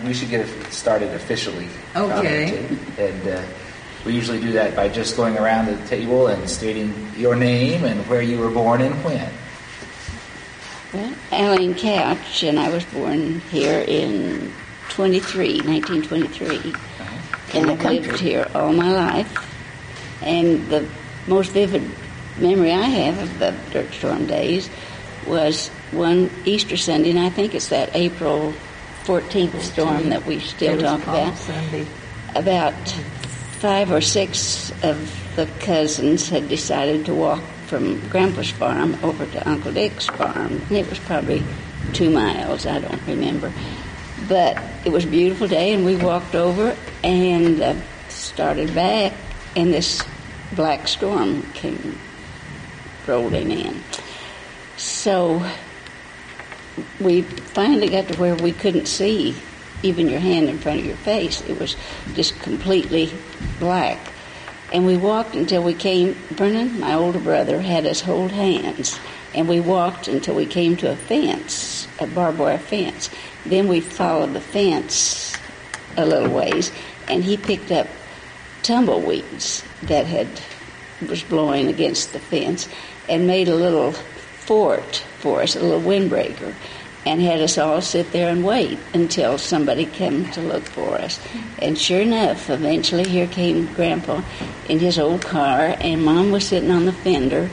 we should get it started officially. Okay. And we usually do that by just going around the table and stating your name and where you were born and when. Well, Aline Couch, and I was born here in 1923. And I've lived here all my life. And the most vivid memory I have of the dirt storm days was one Easter Sunday, and I think it's that April 14th storm that we still talk about. Sunday. About 5 or 6 of the cousins had decided to walk from Grandpa's farm over to Uncle Dick's farm. And it was probably 2 miles, I don't remember. But it was a beautiful day, and we walked over and started back, and this black storm came rolling in. So we finally got to where we couldn't see even your hand in front of your face. It was just completely black. And we walked until we came, Vernon, my older brother, had us hold hands, and we walked until we came to a fence, a barbed wire fence. Then we followed the fence a little ways, and he picked up tumbleweeds that was blowing against the fence and made a little fort for us, a little windbreaker, and had us all sit there and wait until somebody came to look for us. And sure enough, eventually here came Grandpa in his old car, and Mom was sitting on the fender,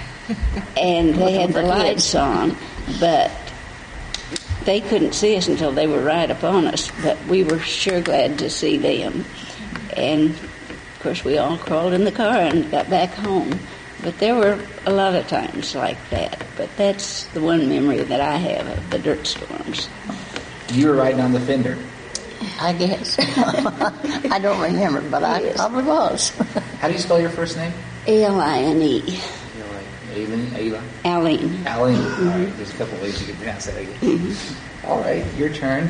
and they had the lights on, but they couldn't see us until they were right upon us, but we were sure glad to see them. And, of course, we all crawled in the car and got back home. But there were a lot of times like that. But that's the one memory that I have of the dirt storms. You were riding on the fender. I guess. I don't remember, but I probably was. How do you spell your first name? Aline. Aline? Aline. Aline. Mm-hmm. All right. There's a couple ways you can pronounce that, I guess. Mm-hmm. All right. Your turn.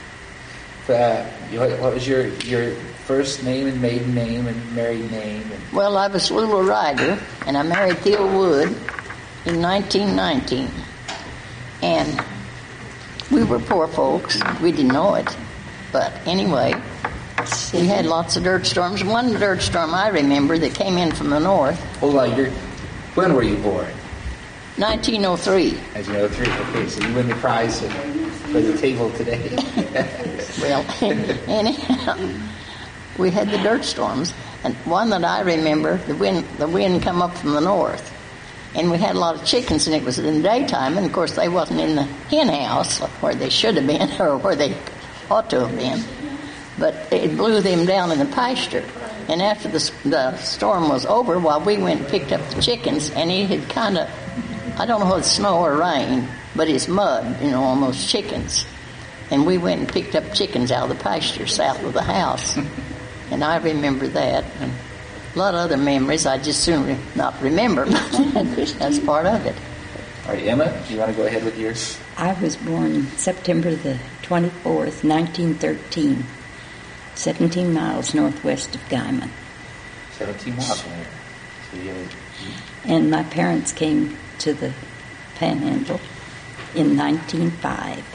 What was your first name and maiden name and married name? Well, I was Lula Ryder, and I married Theo Wood in 1919. And we were poor folks. We didn't know it. But anyway, we had lots of dirt storms. One dirt storm I remember that came in from the north. Hold on. When were you born? 1903. 1903. Okay, so you win the prize for the table today. Well, anyhow, we had the dirt storms, and one that I remember, the wind come up from the north, and we had a lot of chickens, and it was in the daytime, and of course they wasn't in the hen house where they should have been or where they ought to have been, but it blew them down in the pasture. And after the storm was over, while we went and picked up the chickens, and it had kind of, I don't know whether it's snow or rain, but it's mud, almost chickens. And we went and picked up chickens out of the pasture south of the house. And I remember that. And a lot of other memories I just soon not remember, but that's part of it. All right, Emma, do you want to go ahead with yours? I was born September the 24th, 1913, 17 miles northwest of Guyman. 17 miles from here. And my parents came to the Panhandle in 1905.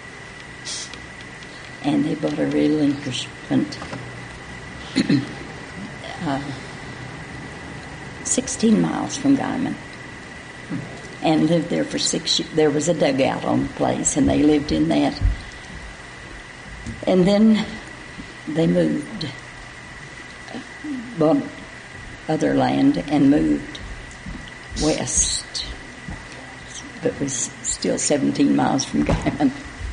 And they bought a relinquishment 16 miles from Guyman, and lived there for 6 years. There was a dugout on the place, and they lived in that. And then they moved, bought other land and moved west, but was still 17 miles from Guyman.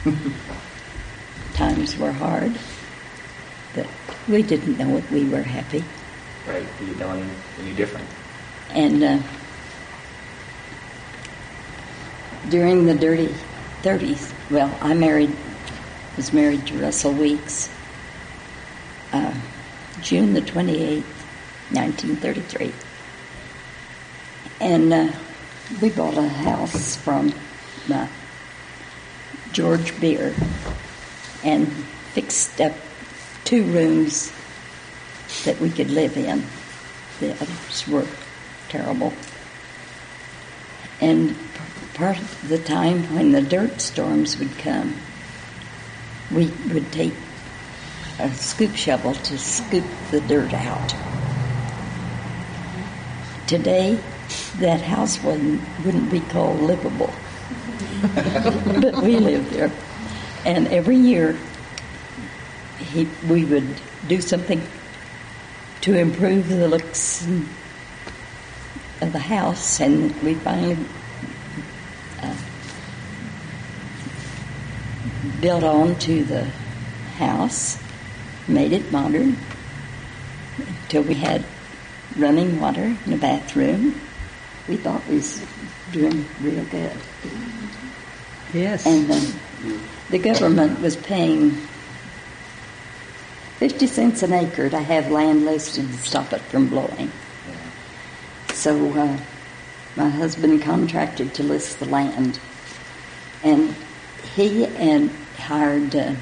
Times were hard, but we didn't know it. We were happy. Right, you don't any different. And during the dirty 30s, well, I was married to Russell Weeks, June the 28th, 1933. And we bought a house from George Beer and fixed up 2 rooms that we could live in. The others were terrible. And part of the time when the dirt storms would come, we would take a scoop shovel to scoop the dirt out. Today, that house wouldn't be called livable, but we lived there. And every year, we would do something to improve the looks of the house, and we finally built on to the house, made it modern, until we had running water in the bathroom. We thought we was doing real good. Yes. And the government was paying 50 cents an acre to have land listed to stop it from blowing. So my husband contracted to list the land, and he hired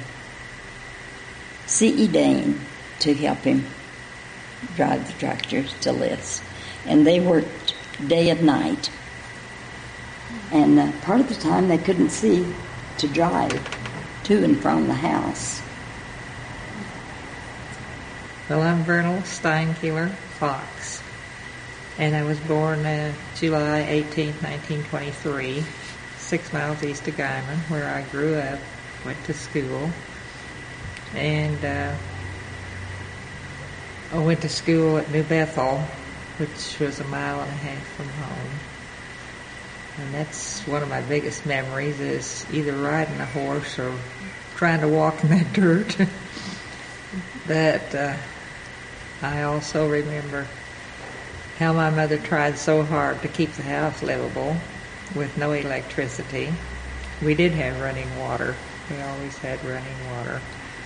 C.E. Dane to help him drive the tractors to list. And they worked day and night. And part of the time they couldn't see to drive to and from the house. Well, I'm Vernal Steinkeeler Fox, and I was born July 18, 1923, 6 miles east of Guyman, where I grew up, went to school, and I went to school at New Bethel, which was 1.5 miles from home. And that's one of my biggest memories, is either riding a horse or trying to walk in that dirt. But I also remember how my mother tried so hard to keep the house livable with no electricity. We did have running water. We always had running water.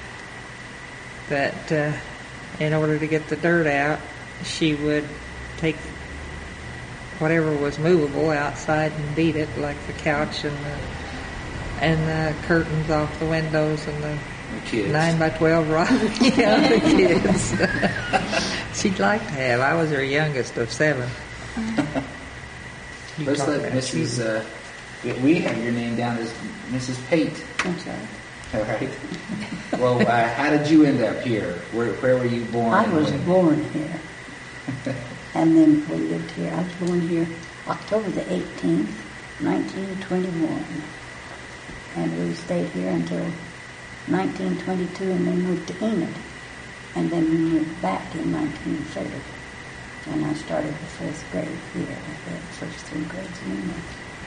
But in order to get the dirt out, she would take whatever was movable outside and beat it, like the couch and the curtains off the windows and the kids. 9x12 rod. Yeah, the kids. She'd like to have. I was her youngest of 7. Let's let Mrs. We have your name down as Mrs. Pate. I'm sorry. All right. Well, how did you end up here? Where were you born? I was born here. And then we lived here. I was born here October the 18th, 1921. And we stayed here until 1922 and then moved to Enid. And then we moved back in 1930. And I started the 1st grade here. I had the first 3 grades in Enid.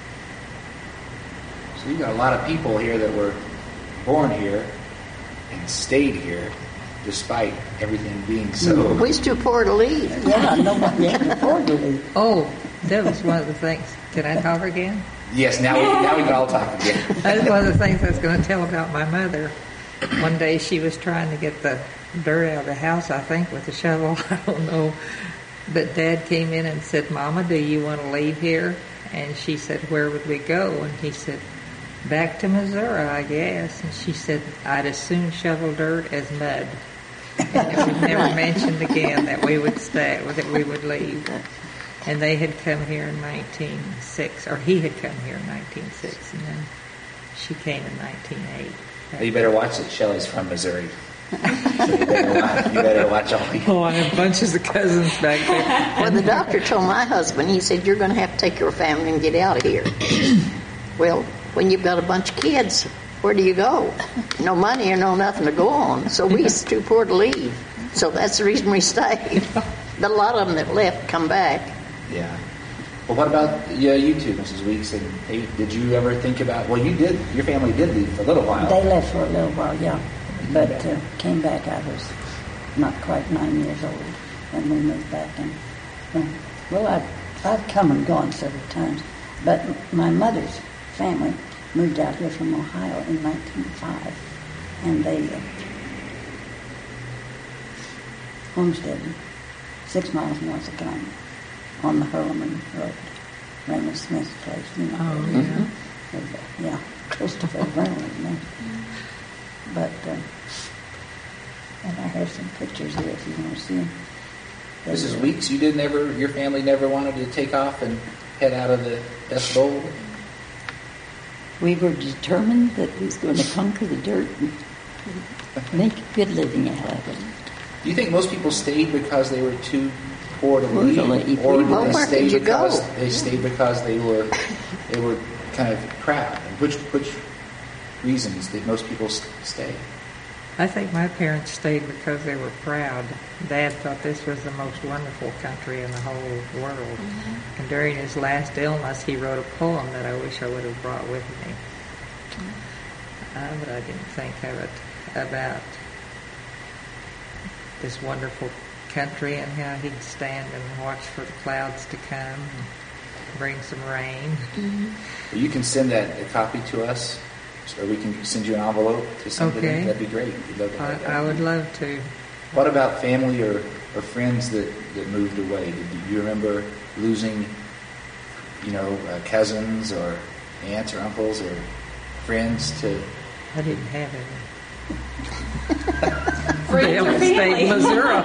So you got a lot of people here that were born here and stayed here, despite everything being so. We was too poor to leave. Yeah, nobody had to afford to leave. Oh, that was one of the things. Can I talk again? Yes, now we can all talk again. That was one of the things I was going to tell about my mother. One day she was trying to get the dirt out of the house, I think, with a shovel. I don't know. But Dad came in and said, "Mama, do you want to leave here?" And she said, "Where would we go?" And he said, "Back to Missouri, I guess." And she said, "I'd as soon shovel dirt as mud." And it was never mentioned again that we would stay, that we would leave. And they had come here in 1906, or he had come here in 1906, and then she came in 1908. You better watch it. Shelley's from Missouri. So you better watch all these. Oh, I have bunches of cousins back there. Well, the doctor told my husband, he said, "You're going to have to take your family and get out of here." Well, when you've got a bunch of kids, where do you go? No money or no nothing to go on. So we was too poor to leave. So that's the reason we stayed. But a lot of them that left come back. Yeah. Well, what about you two, Mrs. Weeks? And did you ever think about? Well, you did. Your family did leave for a little while. They left for a little while, yeah. But came back. I was not quite 9 years old when we moved back. And well, I've come and gone several times. But my mother's family moved out here from Ohio in 1905, and they homesteaded 6 miles north of Guyman on the Hurleman Road, Raymond Smith's place. You know, Oh, yeah. Yeah, Christopher Brown's name. But and I have some pictures here if you want to see them. Mrs. Weeks, your family never wanted to take off and head out of the Dust Bowl? We were determined that we was going to conquer the dirt and make a good living out of it. Do you think most people stayed because they were too poor to Poor to leave, leave. or Well, did they where stay did you because go? they stayed because they were kind of proud? And which reasons did most people stay? I think my parents stayed because they were proud. Dad thought this was the most wonderful country in the whole world. And during his last illness, he wrote a poem that I wish I would have brought with me. But I didn't think of it, about this wonderful country and how he'd stand and watch for the clouds to come and bring some rain. Well, you can send a copy to us, or we can send you an envelope to send it Okay. in. That'd be great. We'd love to have that. I would love to. What about family or friends that moved away? Do you remember losing, cousins or aunts or uncles or friends to? I didn't have any. They all stayed in Missouri.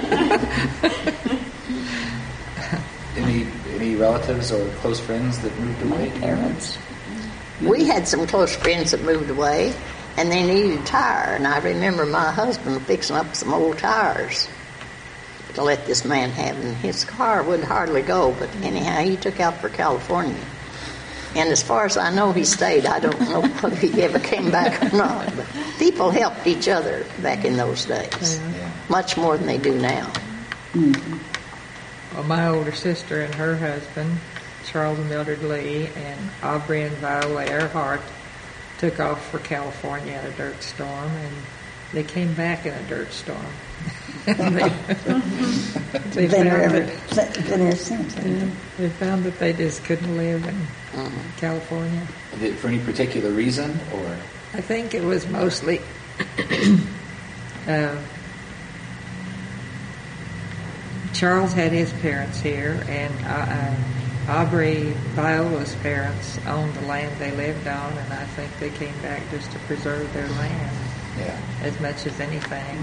Any relatives or close friends that moved My away? parents. We had some close friends that moved away, and they needed a tire. And I remember my husband fixing up some old tires to let this man have, and his car wouldn't hardly go. But anyhow, he took out for California. And as far as I know, he stayed. I don't know whether he ever came back or not. But people helped each other back in those days, Yeah. much more than they do now. Well, my older sister and her husband, Charles and Mildred Lee, and Aubrey and Viola Earhart, took off for California in a dirt storm, and they came back in a dirt storm. they Been found there that, since. they found that they just couldn't live in California. For any particular reason, or? I think it was mostly Charles had his parents here, and Aubrey, Viola's parents, owned the land they lived on, and I think they came back just to preserve their land Yeah. as much as anything.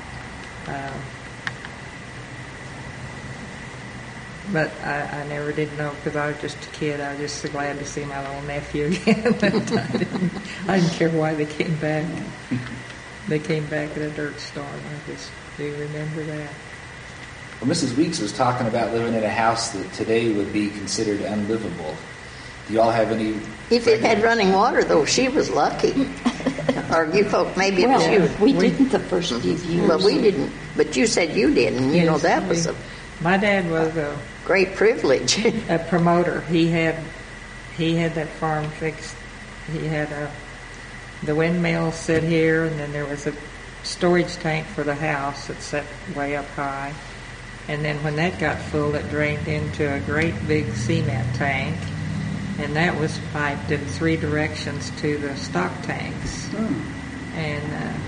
But I never did know, because I was just a kid. I was just so glad to see my little nephew again. I didn't care why they came back. They came back in a dirt storm. I just do remember that. Well, Mrs. Weeks was talking about living in a house that today would be considered unlivable. Do you all have any? If it had running water, though, she was lucky. Or you folk, maybe it was you. Well, we didn't the first few years. Well, we didn't, but you said you did, and you know Yes, that was a My dad was a great privilege. promoter. He had that farm fixed. He had the windmill sit here, and then there was a storage tank for the house that sat way up high. And then when that got full, it drained into a great big cement tank, and that was piped in 3 directions to the stock tanks. And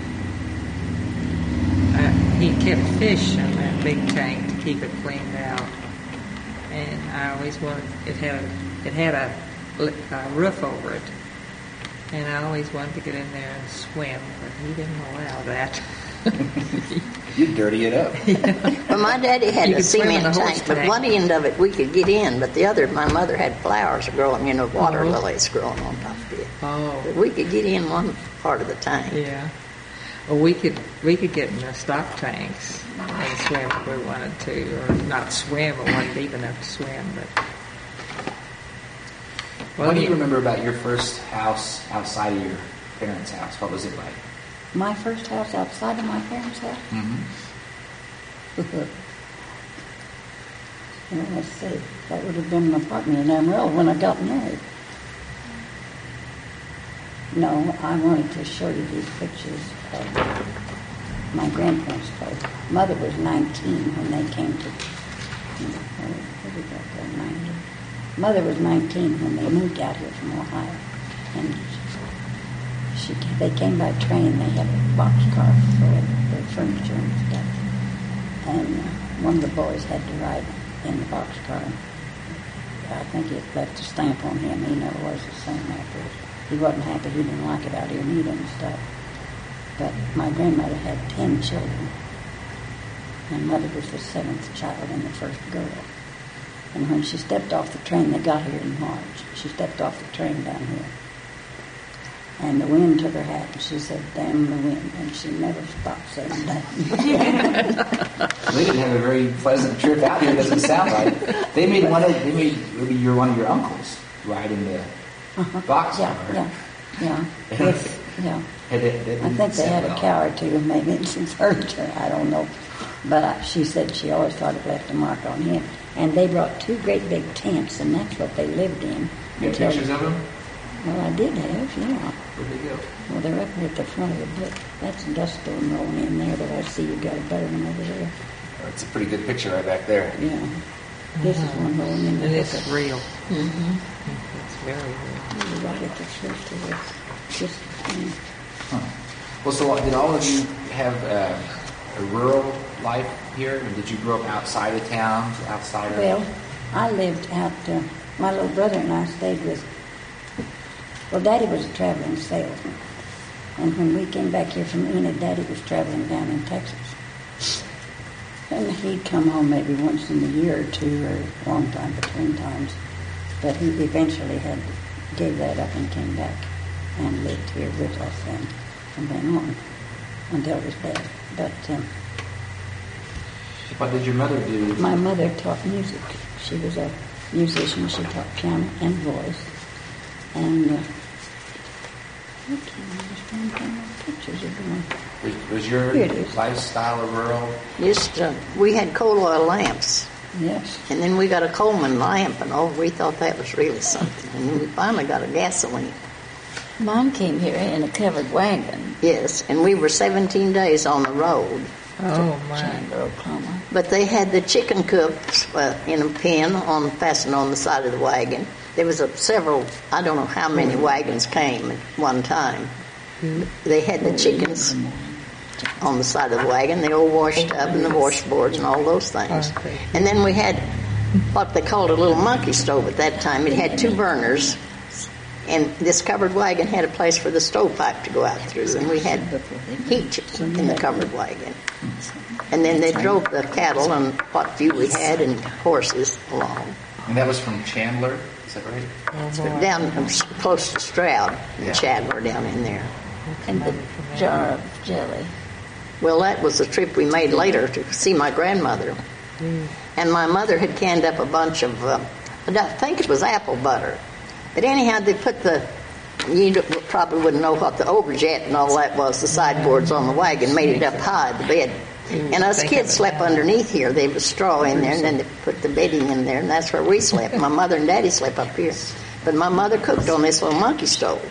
he kept fish in that big tank to keep it cleaned out. And I always wanted, it had a roof over it, and I always wanted to get in there and swim, but he didn't allow that. You'd dirty it up. Well, my daddy had You a could swim in cement the horse tank, but tank. one end of it we could get in, but the other, my mother had flowers growing, water Oh. lilies growing on top of it. Oh, But we could get in one part of the tank. yeah. Well, we could get in the stock tanks and swim if we wanted to, or not swim. It wasn't deep enough to swim, but. What do you remember about your first house outside of your parents' house? What was it like? My first house outside of my parents' house? Well, let's see. That would have been an apartment in Amarillo when I got married. No, I wanted to show you these pictures of my grandparents' place. Mother was 19 when they came to, where did that go, 90? Mother was 19 when they moved out here from Ohio. And they came by train. They had a boxcar full of their furniture and stuff. And one of the boys had to ride in the boxcar. I think it left a stamp on him. He never was the same afterwards. He wasn't happy. He didn't like it out here neither and stuff. But my grandmother had 10 children. My mother was the 7th child and the first girl. And when she stepped off the train, they got here in March. She stepped off the train down here. And the wind took her hat, and she said, "Damn the wind," and she never stopped saying that. They didn't have a very pleasant trip out here. Doesn't sound like. They made maybe you're one of your uncles ride in the boxcar. Yeah. With, yeah. I think they had a cow or two, maybe some furniture. I don't know, but she said she always thought it left a mark on him. And they brought two great big tents, and that's what they lived in. You have pictures of them? Well, I did have, yeah. Where'd they go? Well, they're up here at the front of the book. That's dust storm rolling in there, but I see you got a better one over there. Oh, it's a pretty good picture right back there. Yeah. This is one rolling in the And book. it's real. Mm-hmm. It's very real. You're right at the first of it. Just, Huh. Well, so did all of you have a rural life here? And did you grow up outside of town, outside of... Well, I lived out, my little brother and I stayed with, well, Daddy was a traveling salesman. And when we came back here from Enid, Daddy was traveling down in Texas. And he'd come home maybe once in a year or two, or a long time between times. But he eventually gave that up and came back and lived here with us then, from then on, until his death. But What did your mother do? my mother taught music. She was a musician. She taught piano and voice. And I can't understand how my pictures are going. Was your Here it is. lifestyle a rural? We had coal oil lamps, Yes. and then we got a Coleman lamp, and we thought that was really something. And then we finally got a gasoline. Mom came here in a covered wagon. Yes, and we were 17 days on the road. Oh, my. Chandler, Oklahoma. But they had the chicken coops in a pen fastened on the side of the wagon. There was several, I don't know how many wagons came at one time. They had the chickens on the side of the wagon. They all washed up, and the washboards and all those things. Okay. And then we had what they called a little monkey stove at that time. It had 2 burners, and this covered wagon had a place for the stovepipe to go out through, and we had heat in the covered wagon. And then they drove the cattle and what few we had and horses along. And that was from Chandler, is that right? Down close to Stroud and Yeah. Chandler down in there. And the jar of jelly. Well, that was the trip we made later to see my grandmother. And my mother had canned up a bunch of, I think it was apple butter. But anyhow, they put you probably wouldn't know what the overjet and all that was, the sideboards on the wagon, made it up high, the bed. And us kids slept underneath here. There was straw in there, and then they put the bedding in there, and that's where we slept. My mother and Daddy slept up here. But my mother cooked on this little monkey stove.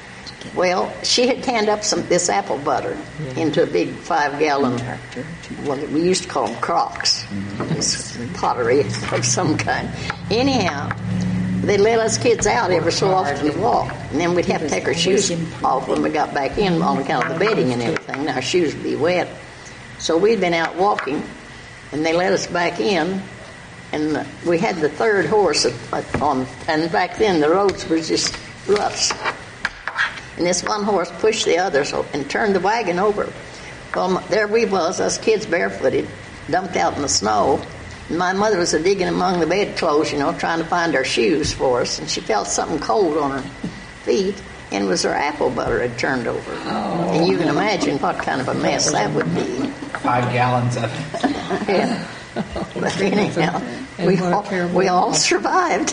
Well, she had canned up this apple butter into a big 5-gallon, well, we used to call them crocks, this pottery of some kind. Anyhow, they let us kids out every so often to walk, and then we'd have to take our shoes off when we got back in on account of the bedding and everything. Now, our shoes would be wet. So we'd been out walking, and they let us back in, and we had the 3rd horse and back then the roads were just rough. And this one horse pushed the others and turned the wagon over. Well, there we was, us kids barefooted, dumped out in the snow. And my mother was digging among the bedclothes, trying to find our shoes for us. And she felt something cold on her feet, and it was her apple butter had turned over. Oh. And you can imagine what kind of a mess that would be. 5 gallons of it. Yeah. But anyhow, we all survived.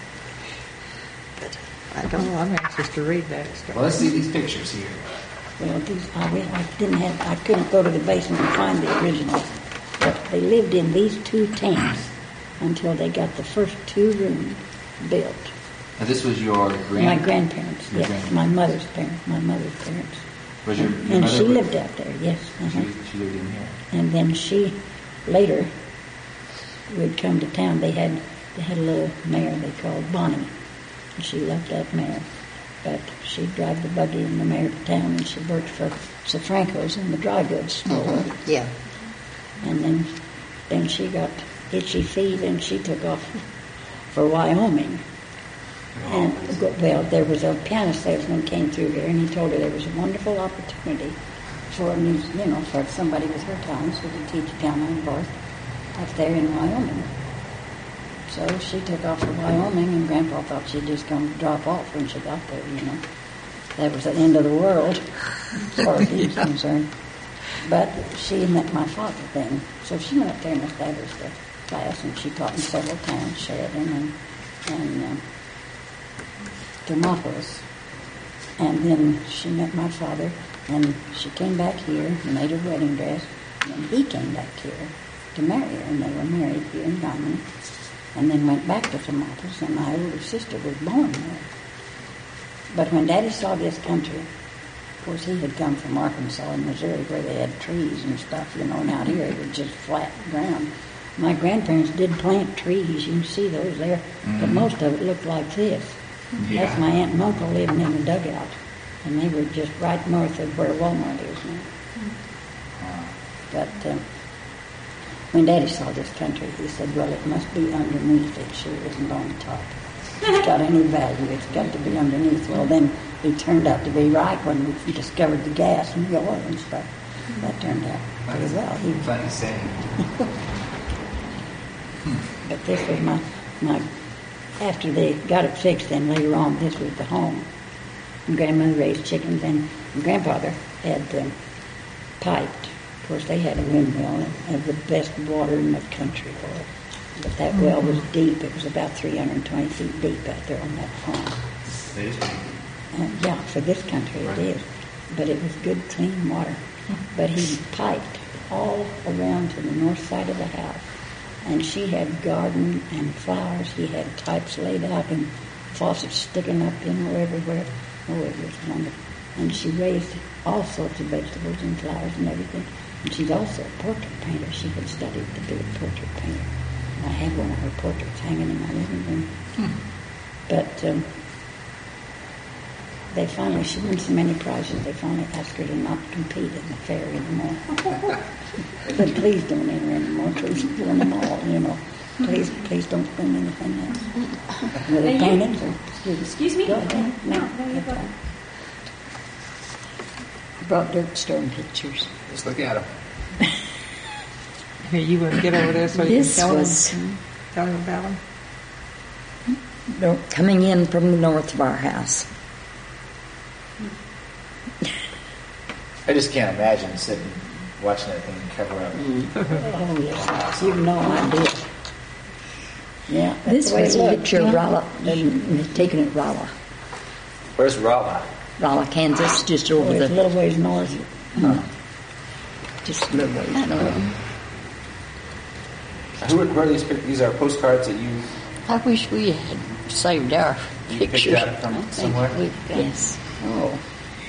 I don't know. I'm anxious to read that story. Well, let's see these pictures here. Well, I couldn't go to the basement and find the originals. But they lived in these 2 tents until they got the first 2 rooms built. Now, this was your My grandparents, Your yes. grandparents. My mother's parents. Was your And mother... she lived out there, yes. Uh-huh. She lived in here. And then she, later, would come to town. They had a little mare they called Bonnie. And she loved that mare. But she'd drive the buggy and the mare to town, and she worked for Safranco's in the dry goods store. Yeah. And then she got itchy feet, and she took off for Wyoming. And, well, there was a piano salesman came through here, and he told her there was a wonderful opportunity for for somebody with her talents who could teach piano and voice up there in Wyoming. So she took off for Wyoming, and Grandpa thought she'd just come drop off when she got there, that was the end of the world, as far as he was concerned. But she met my father then, so she went up there and established a class, and she taught me several times, Sheridan and Demopolis. And then she met my father, and she came back here and made her wedding dress, and he came back here to marry her, and they were married here in Dominic, and then went back to Demopolis, and my older sister was born there. But when Daddy saw this country, of course he had come from Arkansas and Missouri where they had trees and stuff, and out here it was just flat ground. My grandparents did plant trees, you can see those there, but most of it looked like this. Yeah. That's my aunt and uncle living in a dugout, and they were just right north of where Walmart is now. But when Daddy saw this country, he said, well, it must be underneath. It sure isn't on top. If it's got any value, it's got to be underneath. Well, then he turned out to be right when we discovered the gas and the oil and stuff. That turned out pretty well. Funny saying. But this was my after they got it fixed, then later on, this was the home. And Grandmother raised chickens, and Grandfather had piped. Of course, they had a windmill and had the best water in the country for it. But that well was deep. It was about 320 feet deep out there on that farm. It is pretty good. Yeah, for this country Right. it is. But it was good, clean water. But he piped all around to the north side of the house. And she had garden and flowers. He had pipes laid out and faucets sticking up, everywhere. Oh, it was wonderful. And she raised all sorts of vegetables and flowers and everything. And she's also a portrait painter. She had studied to be a portrait painter. And I have one of her portraits hanging in my living room. But they finally, she won so many prizes, they finally asked her to not compete in the fair anymore. But please don't enter anymore. Please win them all, Please don't win anything else. Were they paintings or Excuse me? Go ahead. No, you go. I brought Dirt Stone pictures. Just look at them. Here, you want to get over there so you This can was tell him about them? coming in from the north of our house. I just can't imagine sitting, watching that thing cover up. Oh, yes. You've no idea. Yeah, that's This the way was it a looked, picture of yeah. Rolla, taken at Rolla, Where's Rolla? Kansas, just Oh, over it's a the, little ways north. just a little ways north. Who are these? These are postcards that you I wish we had saved our picked pictures. out from somewhere. Yes. Oh,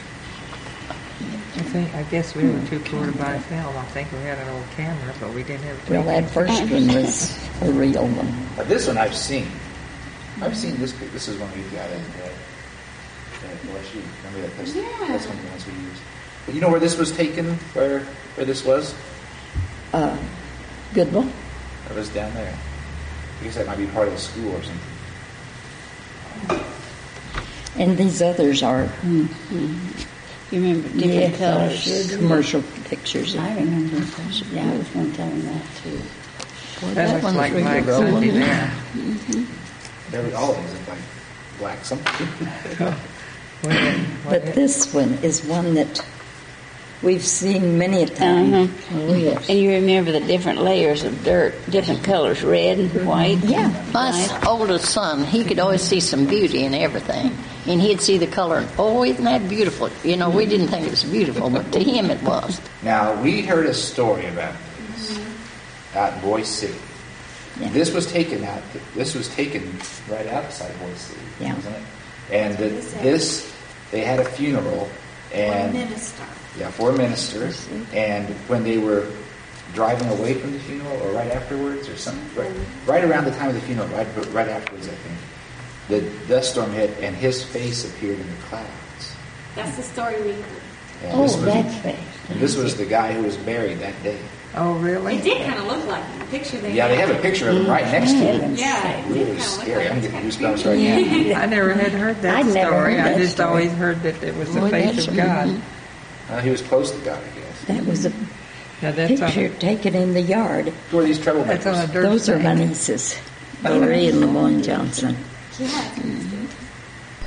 I guess we were too poor to buy film. I think we had an old camera, but we didn't have a Well, that first one was a real one. This one I've seen. I've seen this. This is one we've got in LSU. Remember that? That's one of the ones we used. But you know where this was taken? Where this was? Goodwill. It was down there. I guess that might be part of the school or something. And these others are You remember different Yes, I colors. sure do. commercial pictures. I remember that. Yeah, I was going to tell him that too. That looks one's like really Mike good. Sunday there. All of these look like black something. But this one is one that we've seen many a time. Oh, yes. And you remember the different layers of dirt, different colors, red and white. Yeah. My oldest son, he could always see some beauty in everything. And he'd see the color, and, oh, isn't that beautiful? You know, we didn't think it was beautiful, but to him it was. Now we heard a story about this out in Boise City. Yeah. This was taken right outside Boise City, Yeah. wasn't it? And they had a funeral and Minister. for a minister, and when they were driving away from the funeral, or right afterwards, or something, right around the time of the funeral, right afterwards, I think, the dust storm hit, and his face appeared in the clouds. That's the story we heard. And Oh, this was, that's face. and this was the guy who was buried that day. Oh, really? It did kind of look like him. The picture they Yeah, they have a picture of him right next to him. Yeah, it did Really kind of look scary. like I'm it. getting goosebumps right now. I never had heard that I'd never story. heard I that just story. always heard that it was the Boy, face that's of God. He was close to God, I guess. That was a Now that's picture taken in the yard. Who are these that's on a troublemakers? dirt Those are my bag. nieces, Lori and Lamont Johnson. Yeah.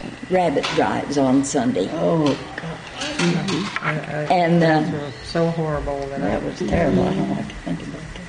rabbit drives on Sunday. Oh, God, And those were so horrible that was terrible. I don't like to think about that.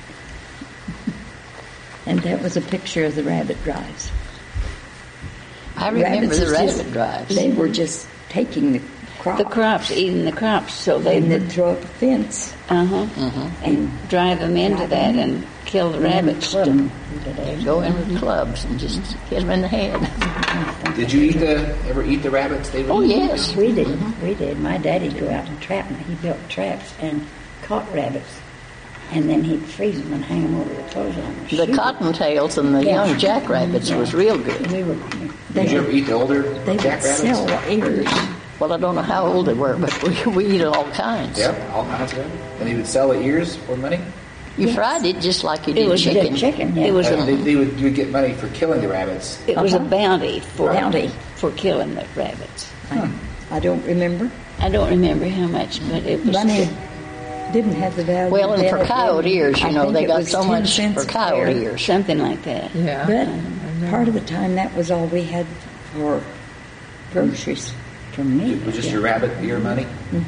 and that was a picture of the rabbit drives. I remember Rabbits the is rabbit just- drives. They were just taking the crop. The crops, eating the crops, so they and they'd would throw up a fence and drive them into that and kill the rabbits. Club 'em today. Go in with clubs and just hit them in the head. Did you ever eat the rabbits? They would Oh, eat? yes. We did. We did. My daddy'd go out and trap them. He built traps and caught rabbits. And then he'd freeze them and hang them over the clothesline. and The shoot 'em. cottontails and the young jackrabbits was real good. We were. Did you ever eat the older they would jackrabbits? sell ears. Well, I don't know how old they were, but we eat all kinds. Yep, all kinds of them. And they would sell the ears for money? You fried it just like you It did was chicken. Chicken, yeah. It was a You would get money for killing the rabbits. it was a bounty for Bounty. for killing the rabbits. I don't remember. I don't remember how much, but it was. Money didn't have the value. Well, and then. for coyote ears, I you know, think they it got was so 10 much cents for a coyote pair. ears. Something like that. Yeah. But part of the time, that was all we had for groceries. From me. It was just your rabbit ear money?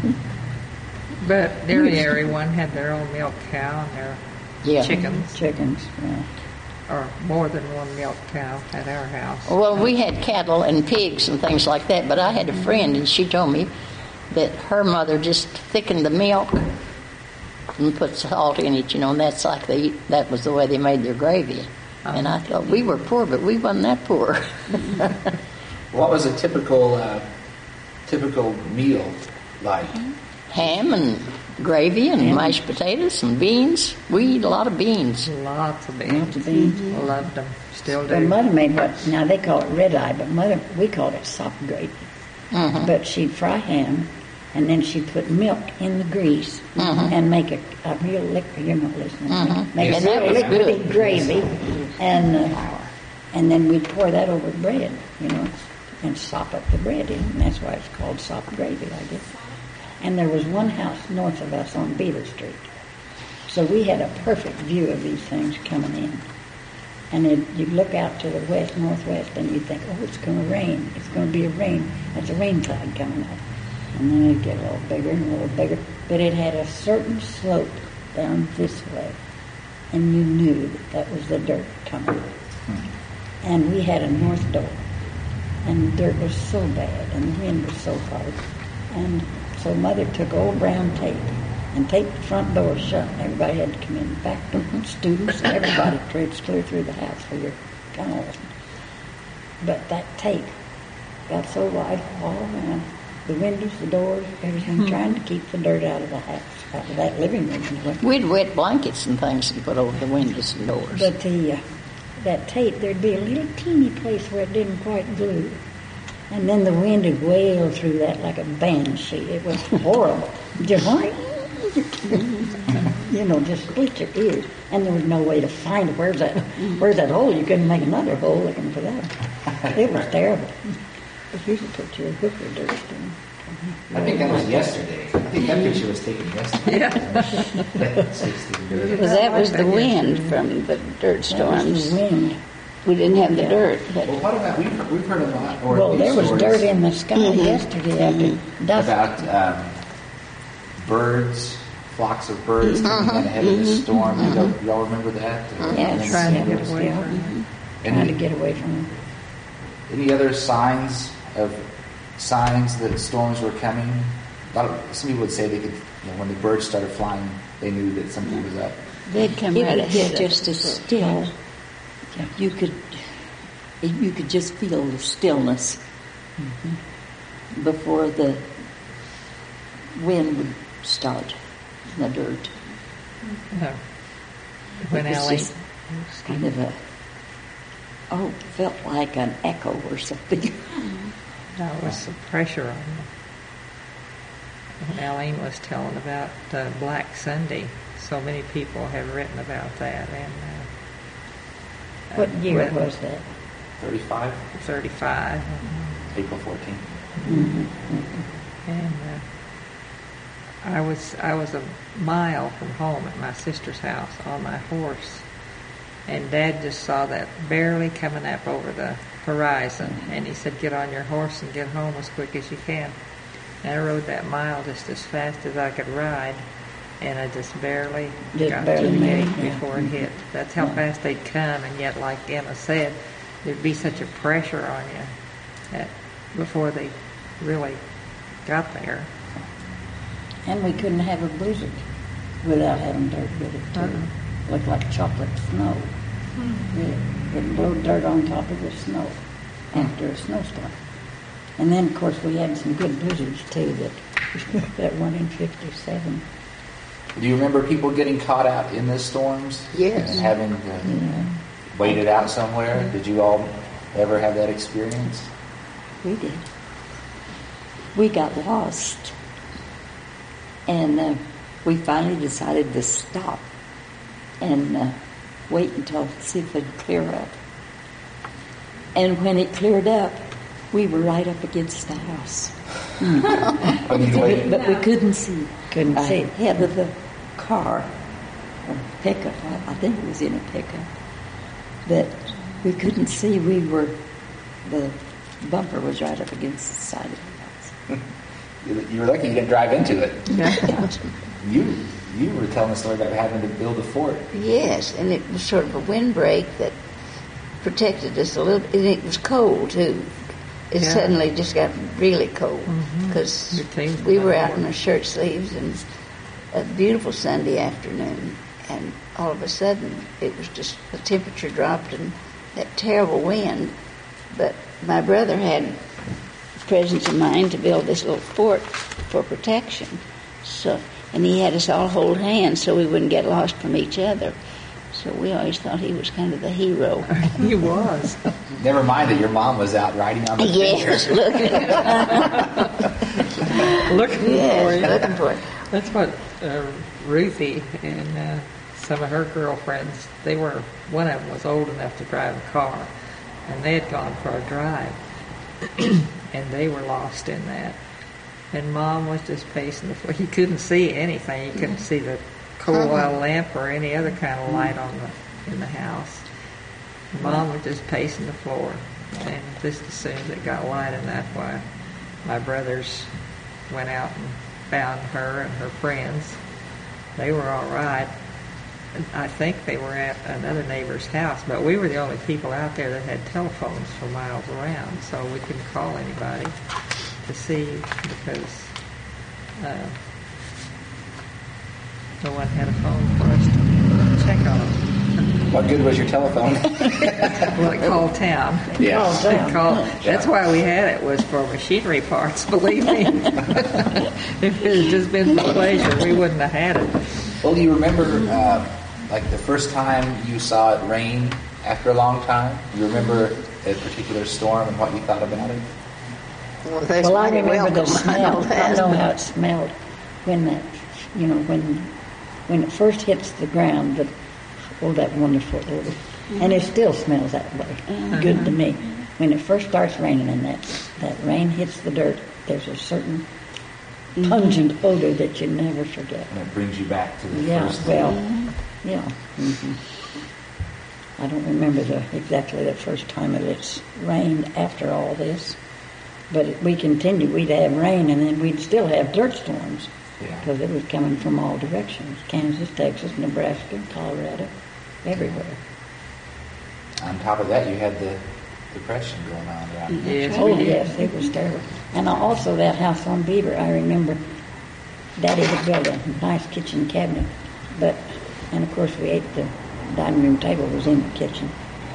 But nearly everyone had their own milk cow and their Yeah. chickens, Chickens. Yeah. or more than one milk cow at our house. Well, we had cattle and pigs and things like that, but I had a friend, and she told me that her mother just thickened the milk and put salt in it, you know, and that's like that was the way they made their gravy. And I thought, we were poor, but we wasn't that poor. What was a typical meal like? Ham and gravy and mashed potatoes and beans. We eat a lot of beans. Lots of beans. Lots of beans. Loved them. Still Well, do. Mother made what, now they call it red eye, but Mother, we called it sop gravy. But she'd fry ham, and then she'd put milk in the grease and make a real liquid, you're not listening to me, make Yes. a real And that was liquidy good. gravy, and then we'd pour that over bread, you know, and sop up the bread in, and that's why it's called sop gravy, I guess. And there was one house north of us on Beaver Street. So we had a perfect view of these things coming in. And then you'd look out to the west, northwest, and you'd think, oh, it's going to rain. It's going to be a rain. That's a rain cloud coming up. And then it'd get a little bigger and a little bigger. But it had a certain slope down this way. And you knew that was the dirt coming. And we had a north door. And the dirt was so bad, and the wind was so hard. And so Mother took old brown tape and taped the front door shut. Everybody had to come in, back students, and everybody traipsed clear through the house for your tunnels. But that tape got so wide all around, the windows, the doors, everything, trying to keep the dirt out of the house, out of that living room anyway. We'd wet blankets and things and put over the windows and doors. But that tape, there'd be a little teeny place where it didn't quite glue. And then the wind would wail through that like a banshee. It was horrible. Just, you know, just split your ears. And there was no way to find it. Where's that hole? You couldn't make another hole looking for that. It was terrible. But you should put your hooker dirt in. I think that was yesterday. I think that picture was taken yesterday. Yeah. 16 years. Because that was the wind from the dirt That was storms. the wind. We didn't have the dirt, but Well, what about, we've heard a lot, or Well, there was stories dirt in the sky yesterday after dusk. about birds, flocks of birds coming in ahead of the storm. Y'all remember that? Yes, Trying to yeah, get it was away still- from them. Trying to get away from them. Any other signs that storms were coming? Some people would say they could, when the birds started flying, they knew that something was up. they'd come It right would ahead get of just us. as still. You could just feel the stillness before the wind would start in the dirt. When It was Allie, just kind of felt like an echo or something. that was some pressure on them. When Eileen was telling about Black Sunday, so many people have written about that. And What year was that? 35, 35. April 14th. And I was a mile from home at my sister's house on my horse, And Dad just saw that barely coming up over the horizon. And he said, get on your horse and get home as quick as you can. And I rode that mile just as fast as I could ride. And I just barely got to the made gate it, yeah. before it hit. That's how fast they'd come. And yet, like Emma said, there'd be such a pressure on you that before they really got there. And we couldn't have a blizzard without having dirt with it, too. Looked like chocolate snow. It blew dirt on top of the snow after a snowstorm. And then, of course, we had some good blizzards, too, that one in 57. Do you remember people getting caught out in the storms? Yes. And having to wait it out somewhere? Did you all ever have that experience? We did. We got lost. And we finally decided to stop and wait until see if it'd clear up. And when it cleared up, we were right up against the house. When you waited? But we couldn't see. Couldn't see. Ahead of the car, or pickup, I think it was in a pickup, that we couldn't see. The bumper was right up against the side of the house. You were lucky you didn't drive into it. You were telling a story about having to build a fort. Yes, and it was sort of a windbreak that protected us a little. And it was cold too. It suddenly just got really cold because we were out in our shirt sleeves and a beautiful Sunday afternoon, and all of a sudden it was just the temperature dropped and that terrible wind. But my brother had presence of mind to build this little fort for protection. So, and he had us all hold hands so we wouldn't get lost from each other. So we always thought he was kind of the hero. He was. Never mind that your mom was out riding on the Yes, looking. Looking for Yes, you. looking for it. That's what Ruthie and some of her girlfriends, one of them was old enough to drive a car, and they had gone for a drive, and they were lost in that. And Mom was just pacing the floor. You couldn't see anything. You couldn't see the coal oil lamp or any other kind of light in the house. Mom was just pacing the floor, and just as soon as it got light enough, why my brothers went out and found her and her friends. They were all right. I think they were at another neighbor's house, but we were the only people out there that had telephones for miles around, so we couldn't call anybody to see because no one had a phone for us to check on them. What good was your telephone? Well, it called town. Yeah. It called, that's why we had it, was for machinery parts, believe me. If it had just been for pleasure, we wouldn't have had it. Well, do you remember, like the first time you saw it rain after a long time? You remember a particular storm and what you thought about it? Well, I remember the welcome. I smell. know I that. know how it smelled when that, when it first hits the ground. That wonderful odor, and it still smells that way. Good to me. When it first starts raining and that rain hits the dirt, there's a certain pungent odor that you never forget. And it brings you back to the first. I don't remember exactly the first time it's rained after all this. But we continued. We'd have rain, and then we'd still have dirt storms because it was coming from all directions: Kansas, Texas, Nebraska, Colorado, everywhere. On top of that, you had the depression going on around here. Yes, Oh, we did. yes, it was terrible. And also that house on Beaver, I remember Daddy had built a nice kitchen cabinet, and of course we ate, the dining room table was in the kitchen.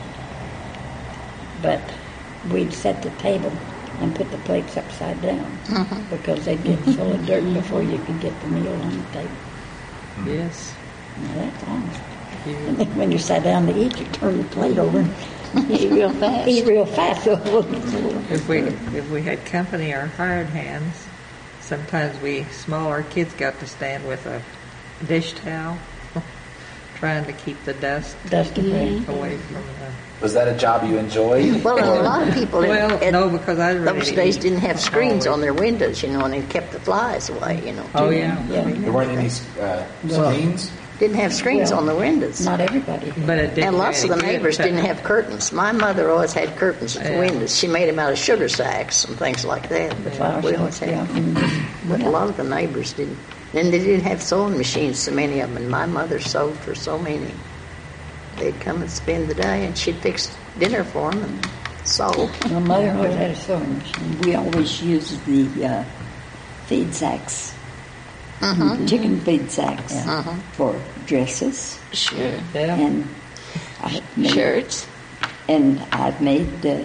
But we'd set the table and put the plates upside down because they'd get full of dirt before you could get the meal on the table. Yes. Now that's honest. You- And then when you sat down to eat, you turned the plate over and Eat real fast. eat real fast so it wasn't full. If we had company or hired hands, sometimes we smaller kids got to stand with a dish towel, trying to keep the dust Away. away from the. Was that a job you enjoyed? Well, and a lot of people No, because I really those days didn't have screens on their windows, and it kept the flies away, Oh yeah. Yeah. There weren't any screens? Didn't have screens on the windows. Not everybody. But it didn't And lots of do the any neighbors good. didn't have curtains. My mother always had curtains at the Yeah. windows. She made them out of sugar sacks and things like that. But flower we always sacks, had them. But a lot of the neighbors didn't. And they didn't have sewing machines, so many of them. And my mother sewed for so many. They'd come and spend the day, and she'd fix dinner for them and sew. My mother always had a sewing machine. We always used the feed sacks, chicken feed sacks for dresses. Sure. Yeah. And I made, Shirts. And I've made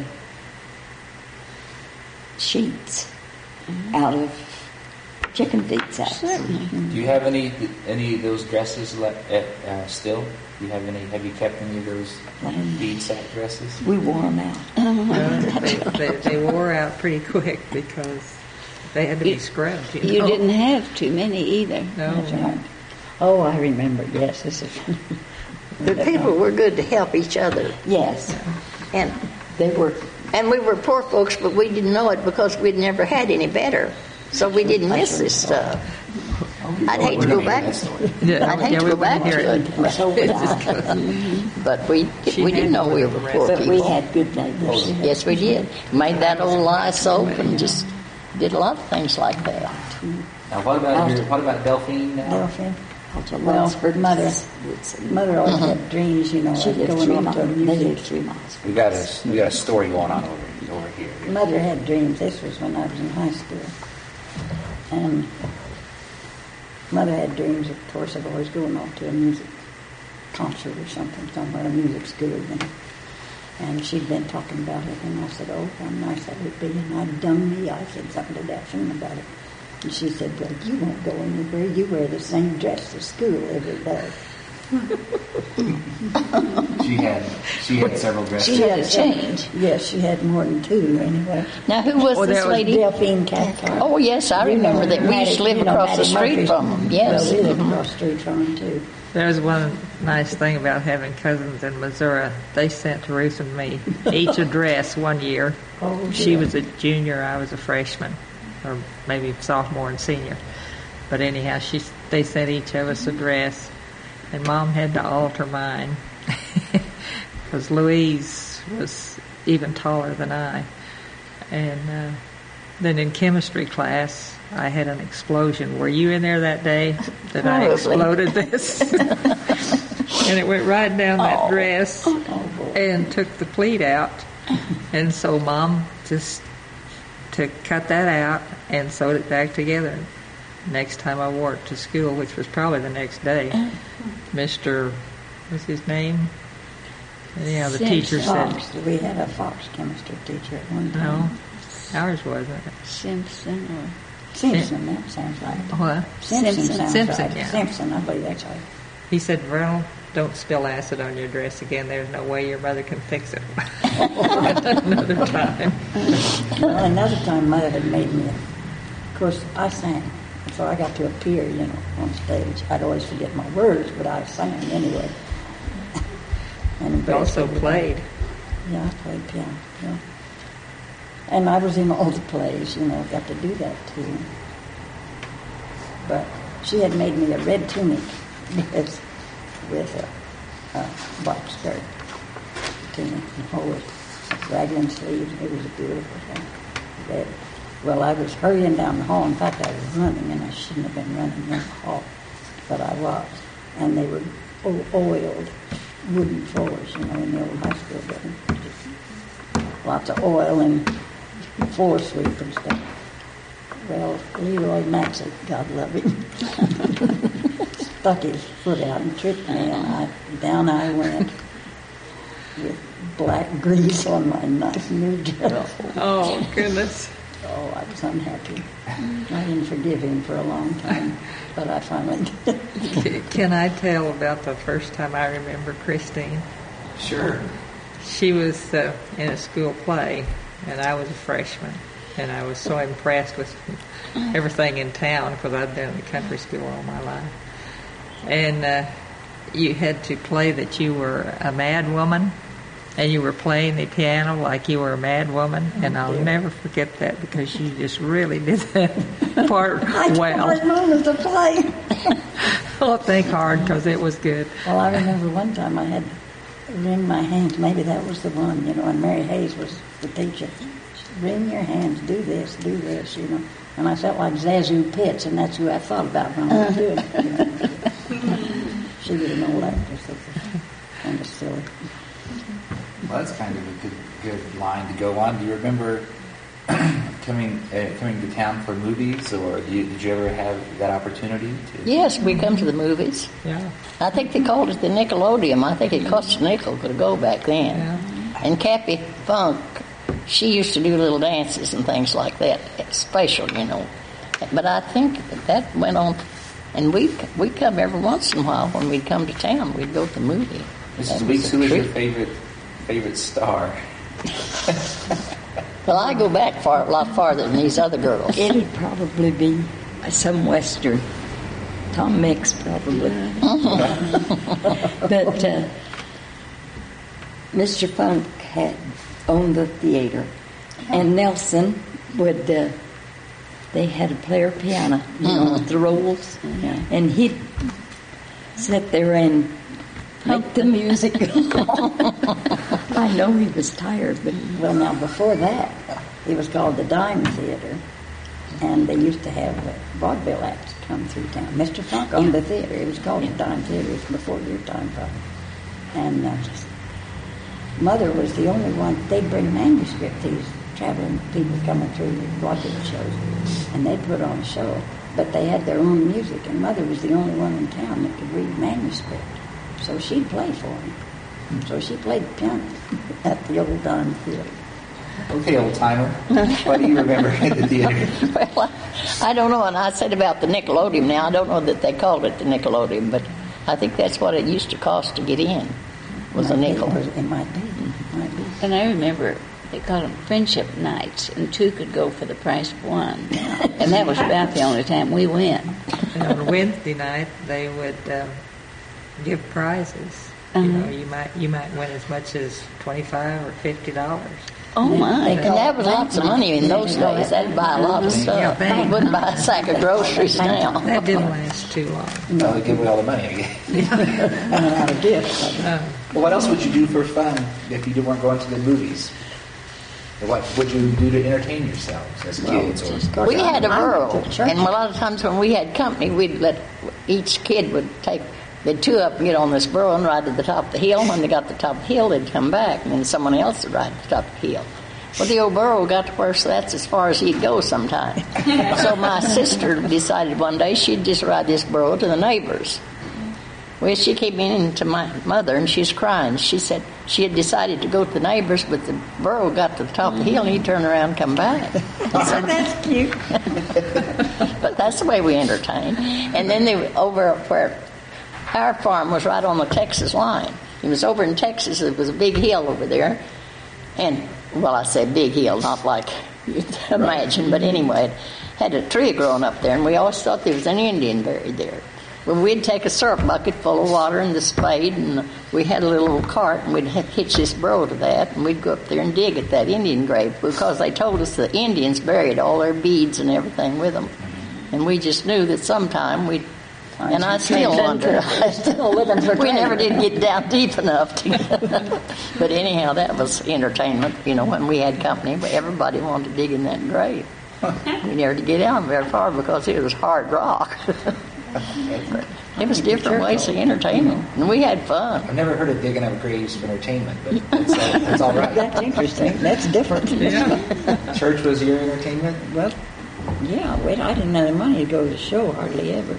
sheets out of chicken feed sacks. Certainly. Do you have any of those dresses still? Do you have any? Have you kept any of those bead sack dresses? We wore them out. They wore out pretty quick because they had to be scrubbed. You know? didn't have too many either. No. That's right. Oh, I remember. Yes, this is. The people were good to help each other. Yes, And they were. And we were poor folks, but we didn't know it because we'd never had any better. So we didn't miss this stuff. I'd hate to go back. Yeah, I'd hate yeah, to we go back wouldn't hear to it. it. So would I. But we She didn't know we were poor But we people. had good neighbors. Yes, we did. Made that old lye soap and just did a lot of things like that. Now, what about Delphine now? Delphine. Also, Well, Lunsford mother, would say, mother always had dreams, you know, She of lived going 3 on miles. to a They music. lived 3 miles. We got a story going on over here. Mother had dreams. This was when I was in high school. And Mother had dreams, of course, of always going off to a music concert or something, somewhere, a music school. And she'd been talking about it, and I said, oh, how nice that would be. And I said something to Daphne about it. And she said, well, you won't go anywhere. You wear the same dress to school every day. She had several dresses. She had a change. Yes, she had more than two anyway. Now, who was Oh, this that was lady? Delphine Cathcart. Oh, yes, I remember that. We used to live across the street from them. Yes. Well, we lived across the street from them, too. There was one nice thing about having cousins in Missouri. They sent Ruth and me each a dress one year. Oh, She dear. was a junior, I was a freshman, or maybe sophomore and senior. But anyhow, they sent each of us a dress, and Mom had to alter mine because Louise was even taller than I. And then in chemistry class, I had an explosion. Were you in there that day that I Probably. exploded this? And it went right down that dress and took the pleat out. And so Mom just cut that out and sewed it back together. Next time I wore it to school, which was probably the next day, Mr. what's his name? Yeah, the teacher said, Fox. We had a Fox chemistry teacher at one no, time. ours wasn't. Simpson or Simpson, that sounds right. What? Simpson sounds Simpson, right. yeah. Simpson, I believe that's right. He said, Vernal, don't spill acid on your dress again. There's no way your mother can fix it. Another time. Well, another time Mother had made me, of course, I sang. So I got to appear, you know, on stage. I'd always forget my words, but I sang anyway. And You embraced also everybody. played. Yeah, I played piano, yeah. And I was in all the plays, you know, got to do that too. But she had made me a red tunic with a box skirt tunic and whole with raglan sleeves. It was a beautiful thing. Red. Well, I was hurrying down the hall. In fact, I was running, and I shouldn't have been running in the hall, but I was. And they were oiled wooden floors, you know, in the old high school building. Lots of oil and floor sweep and stuff. Well, Leroy Maxey, God love him, stuck his foot out and tripped me, and down I went with black grease on my nice new dress. Oh, goodness. Oh, I was unhappy. I didn't forgive him for a long time, but I finally did. Can I tell about the first time I remember Christine? Sure. She was in a school play, and I was a freshman. And I was so impressed with everything in town because I'd been in the country school all my life. And you had to play that you were a mad woman, and you were playing the piano like you were a mad woman. And I'll never forget that because you just really did that part I well. can't remember the play. Don't think hard because it was good. Well, I remember one time I had to wring my hands. Maybe that was the one, and Mary Hayes was the teacher. Wring your hands, do this, And I felt like Zazu Pitts, and that's who I thought about when I was doing it. She was an old actress, so it was kind of silly. Well, that's kind of a good line to go on. Do you remember coming to town for movies, or did you ever have that opportunity? Yes, we come to the movies. Yeah. I think they called it the Nickelodeon. I think it cost a nickel to go back then. Yeah. And Cappy Funk, she used to do little dances and things like that, special, But I think that went on, and we'd come every once in a while when we'd come to town. We'd go to the movie. Mrs. Weeks, who is your favorite star? Well, I go back a lot farther than these other girls. It'd probably be some Western. Tom Mix, probably. But Mr. Funk had owned the theater, and Nelson would. They had a player piano, with the rolls, and he'd sit there and make the music go on. I know he was tired, but Well, now, before that, it was called the Dime Theater, and they used to have vaudeville acts come through town. Mr. Funk owned the theater. It was called the Dime Theater. It was before your time, probably. And Mother was the only one. They'd bring manuscript, these traveling people coming through the vaudeville shows, and they'd put on a show. But they had their own music, and Mother was the only one in town that could read manuscript. So she'd play for him. So she played the piano at the old Dime Theater. Okay, old timer. What do you remember in the theater? Well, I don't know, and I said about the Nickelodeon now, I don't know that they called it the Nickelodeon, but I think that's what it used to cost to get in, was a nickel. It might be. And I remember they called them friendship nights, and two could go for the price of one. And that was about the only time we went. And on Wednesday night, they would give prizes. You might win as much as $25 or $50. Oh, my. And that was lots of money in those days. That'd buy a lot of stuff. Yeah, You wouldn't buy a sack of groceries now. That didn't last too long. Well, they give away all the money, I guess. Coming out of gifts. Well, what else would you do for fun if you weren't going to the movies? What would you do to entertain yourselves as kids? Or We had a I went burro, to church. and a lot of times when we had company, we'd let each kid would take. They'd two up and get on this burro and ride to the top of the hill. When they got to the top of the hill, they'd come back, and then someone else would ride to the top of the hill. Well, the old burro got to where that's as far as he'd go sometime. So my sister decided one day she'd just ride this burro to the neighbors. Well, she came in to my mother, and she's crying. She said she had decided to go to the neighbors, but the burro got to the top of the hill, and he'd turn around and come back. so that's cute. But that's the way we entertained. And then they were over where our farm was right on the Texas line. It was over in Texas. It was a big hill over there. And, well, I say big hill, not like you'd imagine, but anyway, it had a tree growing up there, and we always thought there was an Indian buried there. Well, we'd take a syrup bucket full of water and the spade, and we had a little cart, and we'd hitch this burro to that, and we'd go up there and dig at that Indian grave, because they told us the Indians buried all their beads and everything with them. And we just knew that sometime we'd, and I still wonder, we never did get down deep enough to, but anyhow, that was entertainment, when we had company, everybody wanted to dig in that grave. We never did get down very far because it was hard rock. It was different ways of entertaining, and we had fun. I've never heard of digging up graves for entertainment, but that's all right. That's interesting. That's different. Church was your entertainment? Well, yeah, I didn't have the money to go to the show hardly ever.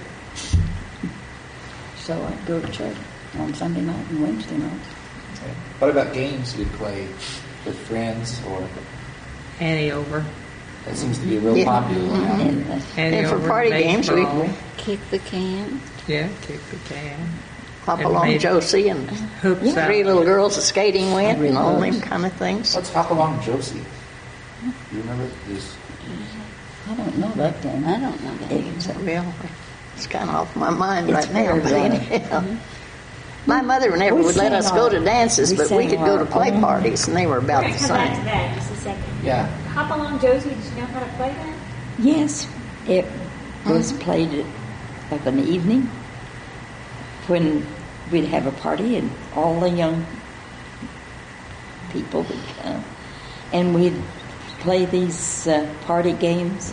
So I'd go to church on Sunday night and Wednesday night. Okay. What about games you'd play with friends or? Annie over. That seems to be real popular now. Annie And for over, party games, we baseball. Kick the can. Yeah, kick the can. hop And along made Josie and hoops out. three little girls a skating went and all them kind of things. Let's hop along Josie. You remember this? I don't know that game. I don't know that. Well, it's kind of off my mind It's right now. very But right. anyhow, my mother never We would let sang us go to our- dances, we but we sang could go to our play own- parties, and they were about We're the going to come back to same. that in just a second. Yeah. Hop Along Josie, did you know how to play that? Yes, it was played of an evening, when we'd have a party and all the young people would come, and we'd play these party games,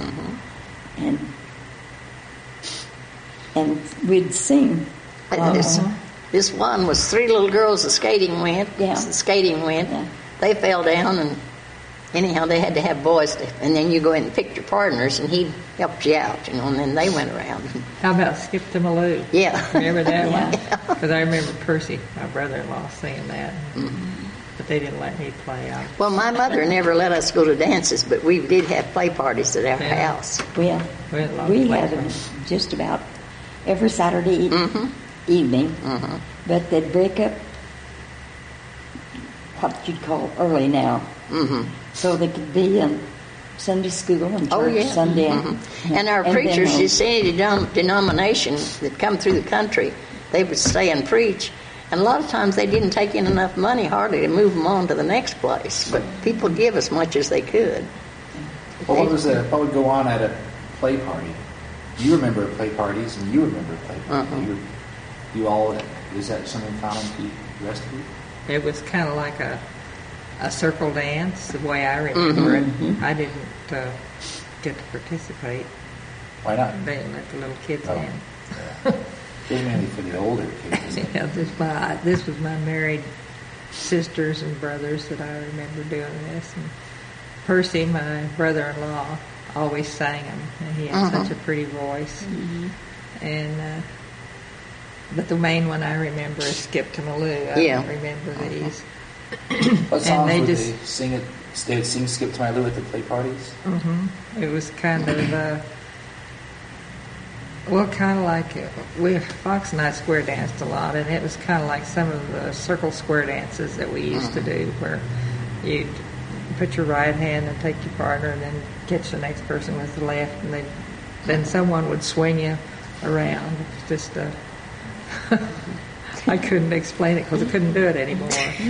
and we'd sing. This one was 3 little girls that skating went. Yeah. Yeah. They fell down, and anyhow they had to have boys, and then you go in and pick your partners, and he helped you out, and then they went around. How about Skip to Maloo? Yeah. Remember that Yeah. one? Because I remember Percy, my brother-in-law, singing that. But they didn't let me play. Well, my mother never let us go to dances, but we did have play parties at our Yeah. house. Well, We had a lot we of had play them parties. just about every Saturday evening, but they'd break up what you'd call early now, so they could be in Sunday school and church Oh, yeah. Sunday. And our then preachers, home. you see, any denomination that come through the country, they would stay and preach. And a lot of times they didn't take in enough money hardly to move them on to the next place. But people give as much as they could. Well, what would go on at a play party? You remember play parties, and you remember play parties. You all, is that something common to the rest of you? It was kind of like a circle dance, the way I remember it. I didn't get to participate. Why not? They didn't let the little kids Oh. in. It was mainly for the older kids. Isn't it? Yeah, this was my married sisters and brothers that I remember doing this. And Percy, my brother-in-law, always sang them, and he had such a pretty voice. And but the main one I remember is Skip to Maloo. I Yeah. don't remember these. What And songs they would just- they sing it? They would sing "Skip to My Lou" at the play parties. It was kind of, kind of like, Fox and I square danced a lot, and it was kind of like some of the circle square dances that we used to do, where you'd put your right hand and take your partner and then catch the next person with the left, and then someone would swing you around. It was just I couldn't explain it because I couldn't do it anymore.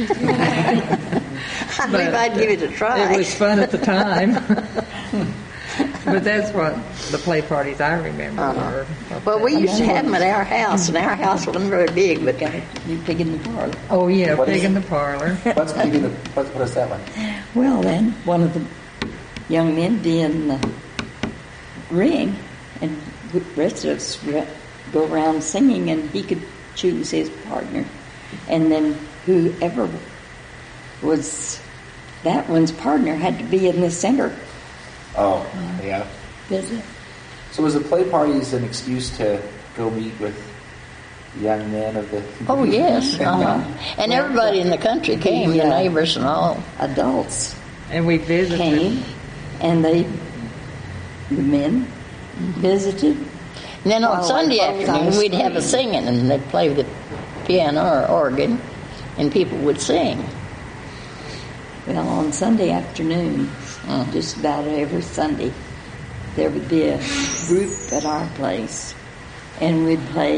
I believe I'd give it a try. It was fun at the time. But that's what the play parties I remember were. Well, we used to have them at our house, and our house wasn't very big, but You pig in the parlor. Oh, yeah, What pig is in it? the parlor. What is that one? Well, then one of the young men be in the ring, and the rest of us go around singing, and he could choose his partner, and then whoever was that one's partner had to be in the center. Oh, yeah. Visit. So was the play parties an excuse to go meet with young men of the? oh yes, and everybody in the country came, the neighbors and all. Adults And we visited. came, and the men visited. And then on Well, Sunday like both afternoon, sides we'd have a scream. singing, and they'd play the piano or organ, and people would sing. Well, on Sunday afternoon, just about every Sunday, there would be a group at our place, and we'd play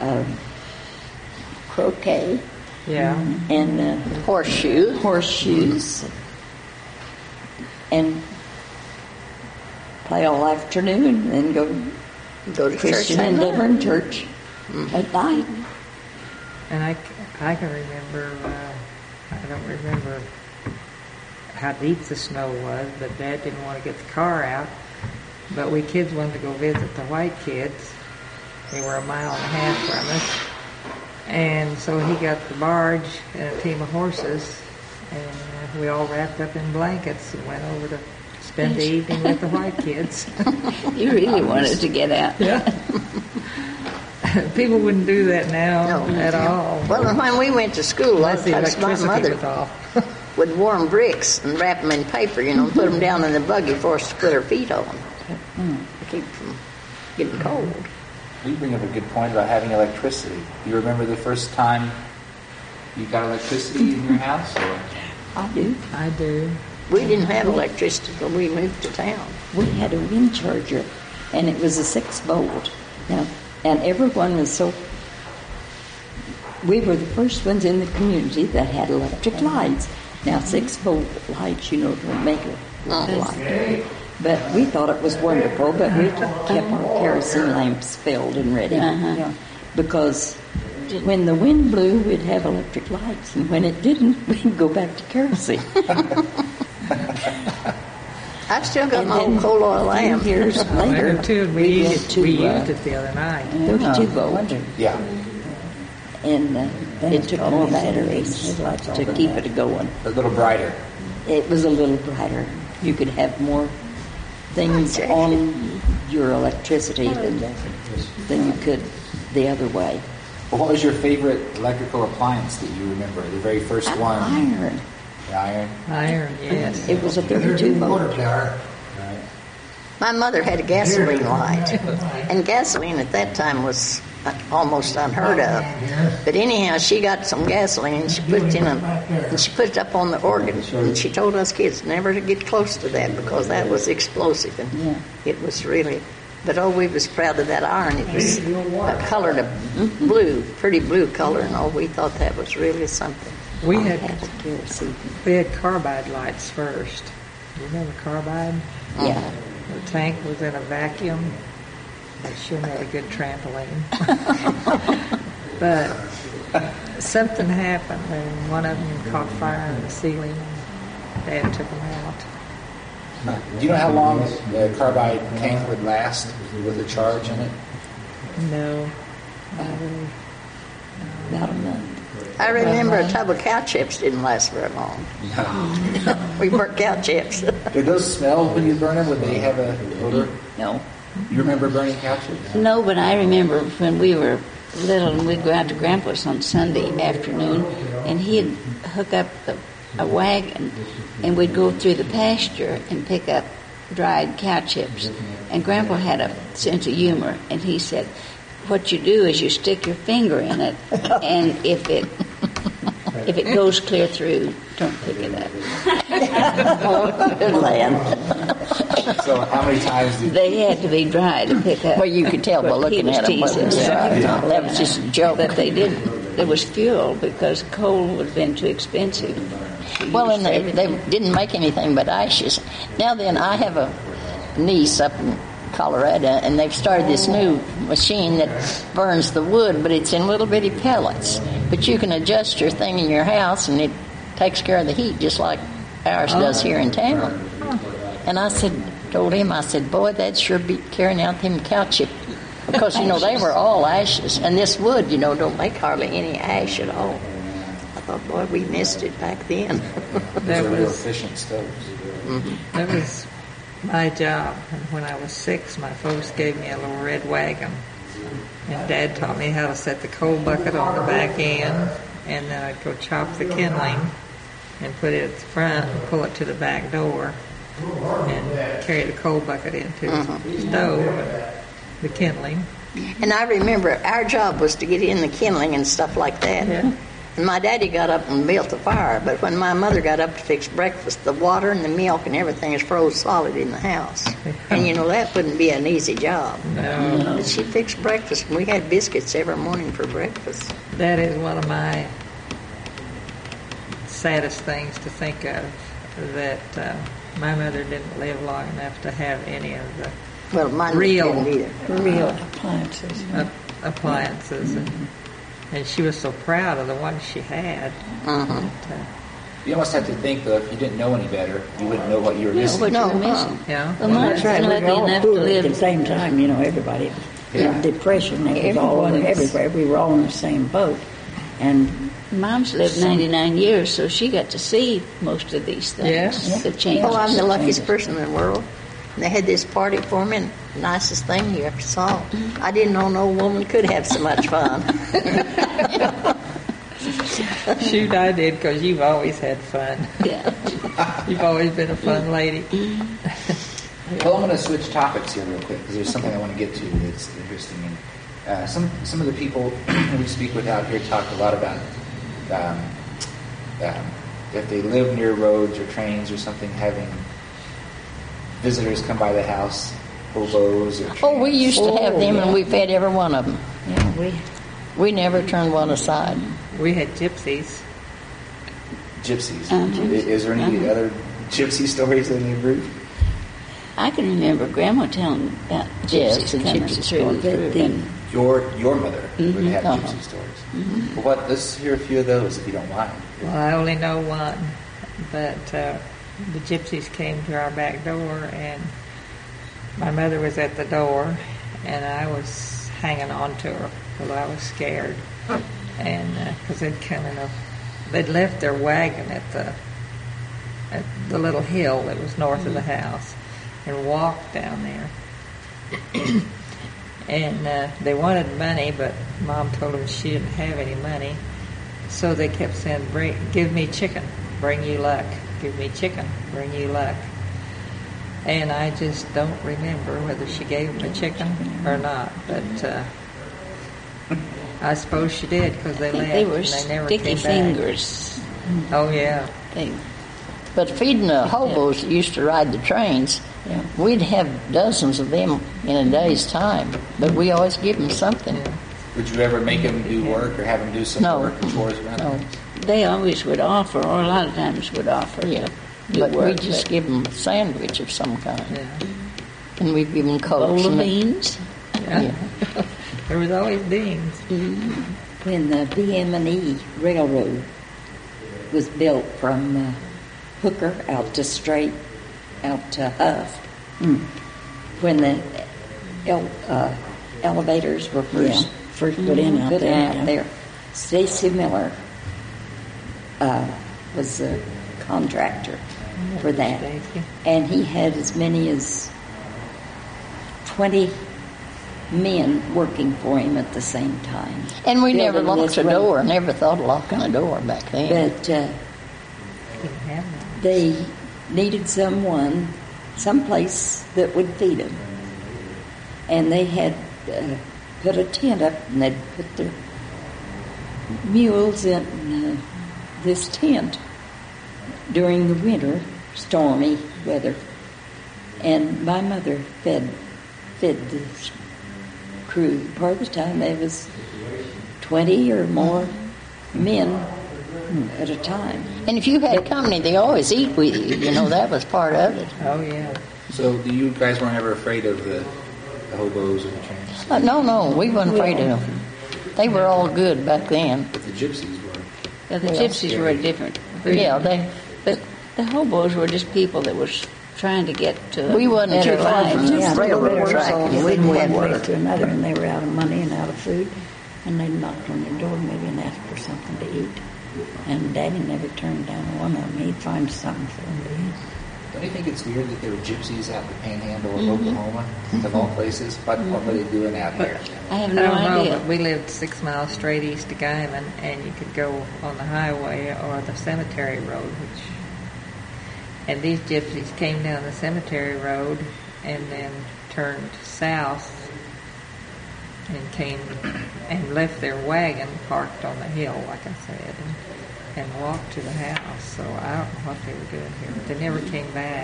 croquet Yeah. and horseshoes, and play all afternoon, and go Go to Christian church. Endeavor in church at night. And I can remember, I don't remember how deep the snow was, but Dad didn't want to get the car out. But we kids wanted to go visit the white kids. They were 1.5 miles from us. And so he got the barge and a team of horses, and we all wrapped up in blankets and went over to spend the evening with the white kids. You really wanted to get out. People wouldn't do that now No. at all. Well, and when we went to school, a lot Unless of the times my electricity mother was off. would warm bricks and wrap them in paper, and put them down in the buggy for us to put our feet on, to keep from getting cold. You bring up a good point about having electricity. Do you remember the first time you got electricity in your house? Or? I do. I do. We didn't have electricity till we moved to town. We had a wind charger, and it was a 6-volt. Now, and everyone was so. We were the first ones in the community that had electric lights. Now, 6-volt lights, don't make a lot of light. But we thought it was wonderful, but we kept our kerosene lamps filled and ready. Because when the wind blew, we'd have electric lights, and when it didn't, we'd go back to kerosene. I've still got And my old then coal oil a few lamp. years I later, do too. we We went used to it the other night. 32 volt, Yeah. and it took more batteries to keep it going. A little brighter. It was a little brighter. You could have more things on your electricity than you could the other way. Well, what was your favorite electrical appliance that you remember? The very first one? Iron. The iron? Iron, yes. It was a 32 volt. Right. My mother had a gasoline light, and gasoline at that time was almost unheard of. But anyhow, she got some gasoline, and she put it and she put it up on the organ, and she told us kids never to get close to that because that was explosive, and it was really. But we was proud of that iron. It was colored a blue, pretty blue color, and we thought that was really something. We had kerosene. carbide lights first. You remember carbide? Yeah. The tank was in a vacuum. They sure made a good trampoline. But something happened, and one of them caught fire in the ceiling. Dad took them out. Do you know how long the carbide tank would last with a charge in it? No, not really. About a month. I remember a tub of cow chips didn't last very long. We burnt cow chips. Did those smell when you burn them? Would they have a odor? No. You remember burning couches? No, but I remember when we were little and we'd go out to Grandpa's on Sunday afternoon, and he'd hook up a wagon, and we'd go through the pasture and pick up dried cow chips. And Grandpa had a sense of humor, and he said, what you do is you stick your finger in it, and if it goes clear through, don't pick it up. Good land. So how many times did They had to be dry to pick up. Well, you could tell by But he looking was at them. teasing. That was just a joke. But they did. There was fuel because coal would have been too expensive. Well, and they didn't make anything but ashes. Now then, I have a niece up in Colorado, and they've started this new machine that burns the wood, but it's in little bitty pellets. But you can adjust your thing in your house, and it takes care of the heat just like ours does here in town. And I told him, boy, that'd sure be carrying out them cow chip. Because, they were all ashes. And this wood, don't make hardly any ash at all. I thought, boy, we missed it back then. those are real efficient stoves? That was my job. And when I was 6, my folks gave me a little red wagon. And Dad taught me how to set the coal bucket on the back end, and then I'd go chop the kindling and put it at the front and pull it to the back door and carry the coal bucket into the stove, the kindling. And I remember our job was to get in the kindling and stuff like that. Yeah. And my daddy got up and built the fire, but when my mother got up to fix breakfast, the water and the milk and everything is froze solid in the house. And that wouldn't be an easy job. No. But she fixed breakfast, and we had biscuits every morning for breakfast. That is one of my saddest things to think of, that my mother didn't live long enough to have any of the Well, mine Real. didn't either. Real appliances. appliances, and she was so proud of the ones she had. But, You almost have to think, though, if you didn't know any better, you wouldn't know what you were missing. What you No, were missing. yeah. Well, Mom's That's right. lucky We were all enough to poor at the live. same time, everybody. Yeah. Depression, it was all Everyone was- everywhere. We were all in the same boat. And Mom's lived 99 years, so she got to see most of these things. Yes. The changes. Oh, I'm the luckiest person in the world. And they had this party for me, and the nicest thing you ever saw. I didn't know no woman could have so much fun. Shoot, I did, because you've always had fun. Yeah. You've always been a fun lady. Well, I'm going to switch topics here real quick because there's something I want to get to that's interesting. And some of the people we speak with out here talk a lot about if they live near roads or trains or something, having visitors come by the house, hobos or Oh, we tramps. used to have them, and we fed every one of them. yeah, We never turned one aside. We had gypsies. Gypsies. Is there any other gypsy stories in your group? I can remember Grandma telling about Yes, gypsies the coming gypsies through. the your mother would have gypsy stories. Well, let's hear a few of those if you don't mind. Well, I only know one, but the gypsies came to our back door, and my mother was at the door, and I was hanging on to her because I was scared, and because they'd left their wagon at the little hill that was north of the house, and walked down there. And they wanted money, but Mom told them she didn't have any money. So they kept saying, give me chicken, bring you luck. Give me chicken, bring you luck. And I just don't remember whether she gave them a chicken or not. But I suppose she did, because they left They were and they never sticky came back. fingers. Oh, yeah. But feeding the hobos that used to ride the trains, we'd have dozens of them in a day's time, but we always give them something. Yeah. Would you ever make them do work or have them do some No. work and chores around the No. house? They always would offer, or a lot of times would offer Yeah, to do but work. we just give them a sandwich of some kind, Yeah. and we give them Cokes. bowl of and beans. Yeah. There was always beans. When the BM&E Railroad was built from Hooker out to Huff, when the elevators were first put in out there. there, Stacy Miller was the contractor for that, Stacy. and he had as many as 20 men working for him at the same time. And we never Building locked this the road. door, never thought of locking the door back then. But Didn't have them. they needed someplace that would feed them. And they had put a tent up, and they'd put their mules in this tent during the winter, stormy weather. And my mother fed this crew. Part of the time there was 20 or more men at a time. And if you had company, they always eat with you. You know, that was part of it. Oh, yeah. So you guys weren't ever afraid of the hobos and the tramps? No, we weren't afraid of them. They were all good back then. But the gypsies were. Yeah, the Well, gypsies were different. Yeah, But the hobos were just people that was trying to get to we wasn't better too far from lives. the Yeah, railroad they were track. so- and they we from one had place work. to another, and they were out of money and out of food, and they knocked on your door maybe and asked for something to eat. And Daddy never turned down one of them. He'd find something for them to eat. Don't you think it's weird that there were gypsies out in the panhandle of Oklahoma, of all places? What were they doing out there? I have I no don't know, idea. but we lived 6 miles straight east of Guyman, and you could go on the highway or the cemetery road, and these gypsies came down the cemetery road and then turned south and came and left their wagon parked on the hill, like I said, and walked to the house. So I don't know what they were doing here, but they never came back.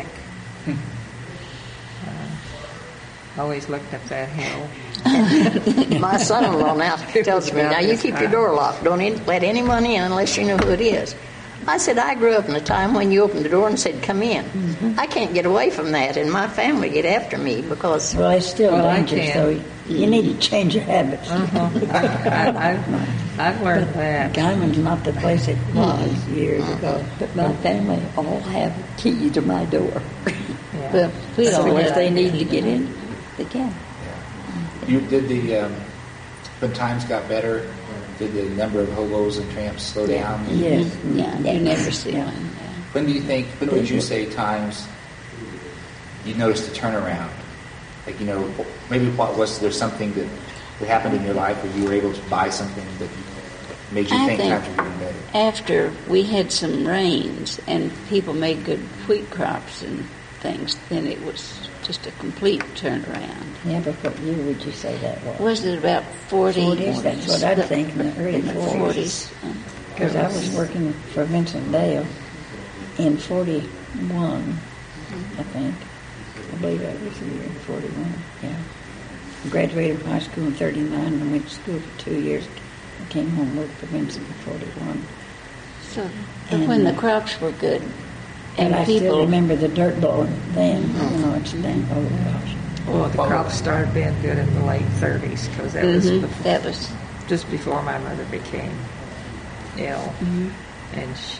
Always looked up that hill. My son-in-law now tells me, now you keep your door locked. Don't let anyone in unless you know who it is. I said, I grew up in a time when you opened the door and said, come in. I can't get away from that, and my family get after me because... Well, it's still Well, I dangerous, can. so you need to change your habits. I've learned that. Guyman's not the place it was years ago. But my family all have a key to my door. Yeah. Well, we So don't if live. they need to get in, they can. You did when times got better, did the number of hobos and tramps slow down? Yes. Yeah, you never see one. Yeah. When would you say times you noticed a turnaround? Like, maybe was there something that happened in your life where you were able to buy something that made you I think think times were getting better? after we had some rains and people made good wheat crops and things, then it was just a complete turnaround. Yeah, but what year would you say that was? Was it about 40? 40s, that's what I'd think, in the early In the 40s. 40s. Because I was working for Vincent Dale in 41, I think. I believe that was the year in 41, yeah. I graduated from high school in 39 and went to school for 2 years. I came home and worked for Vincent in 41. So, but when the crops were good, And and I still people, remember the dirt blowing then, it's then, oh gosh. Well, the crops started being good in the late 30s because that was That was just before my mother became ill, and she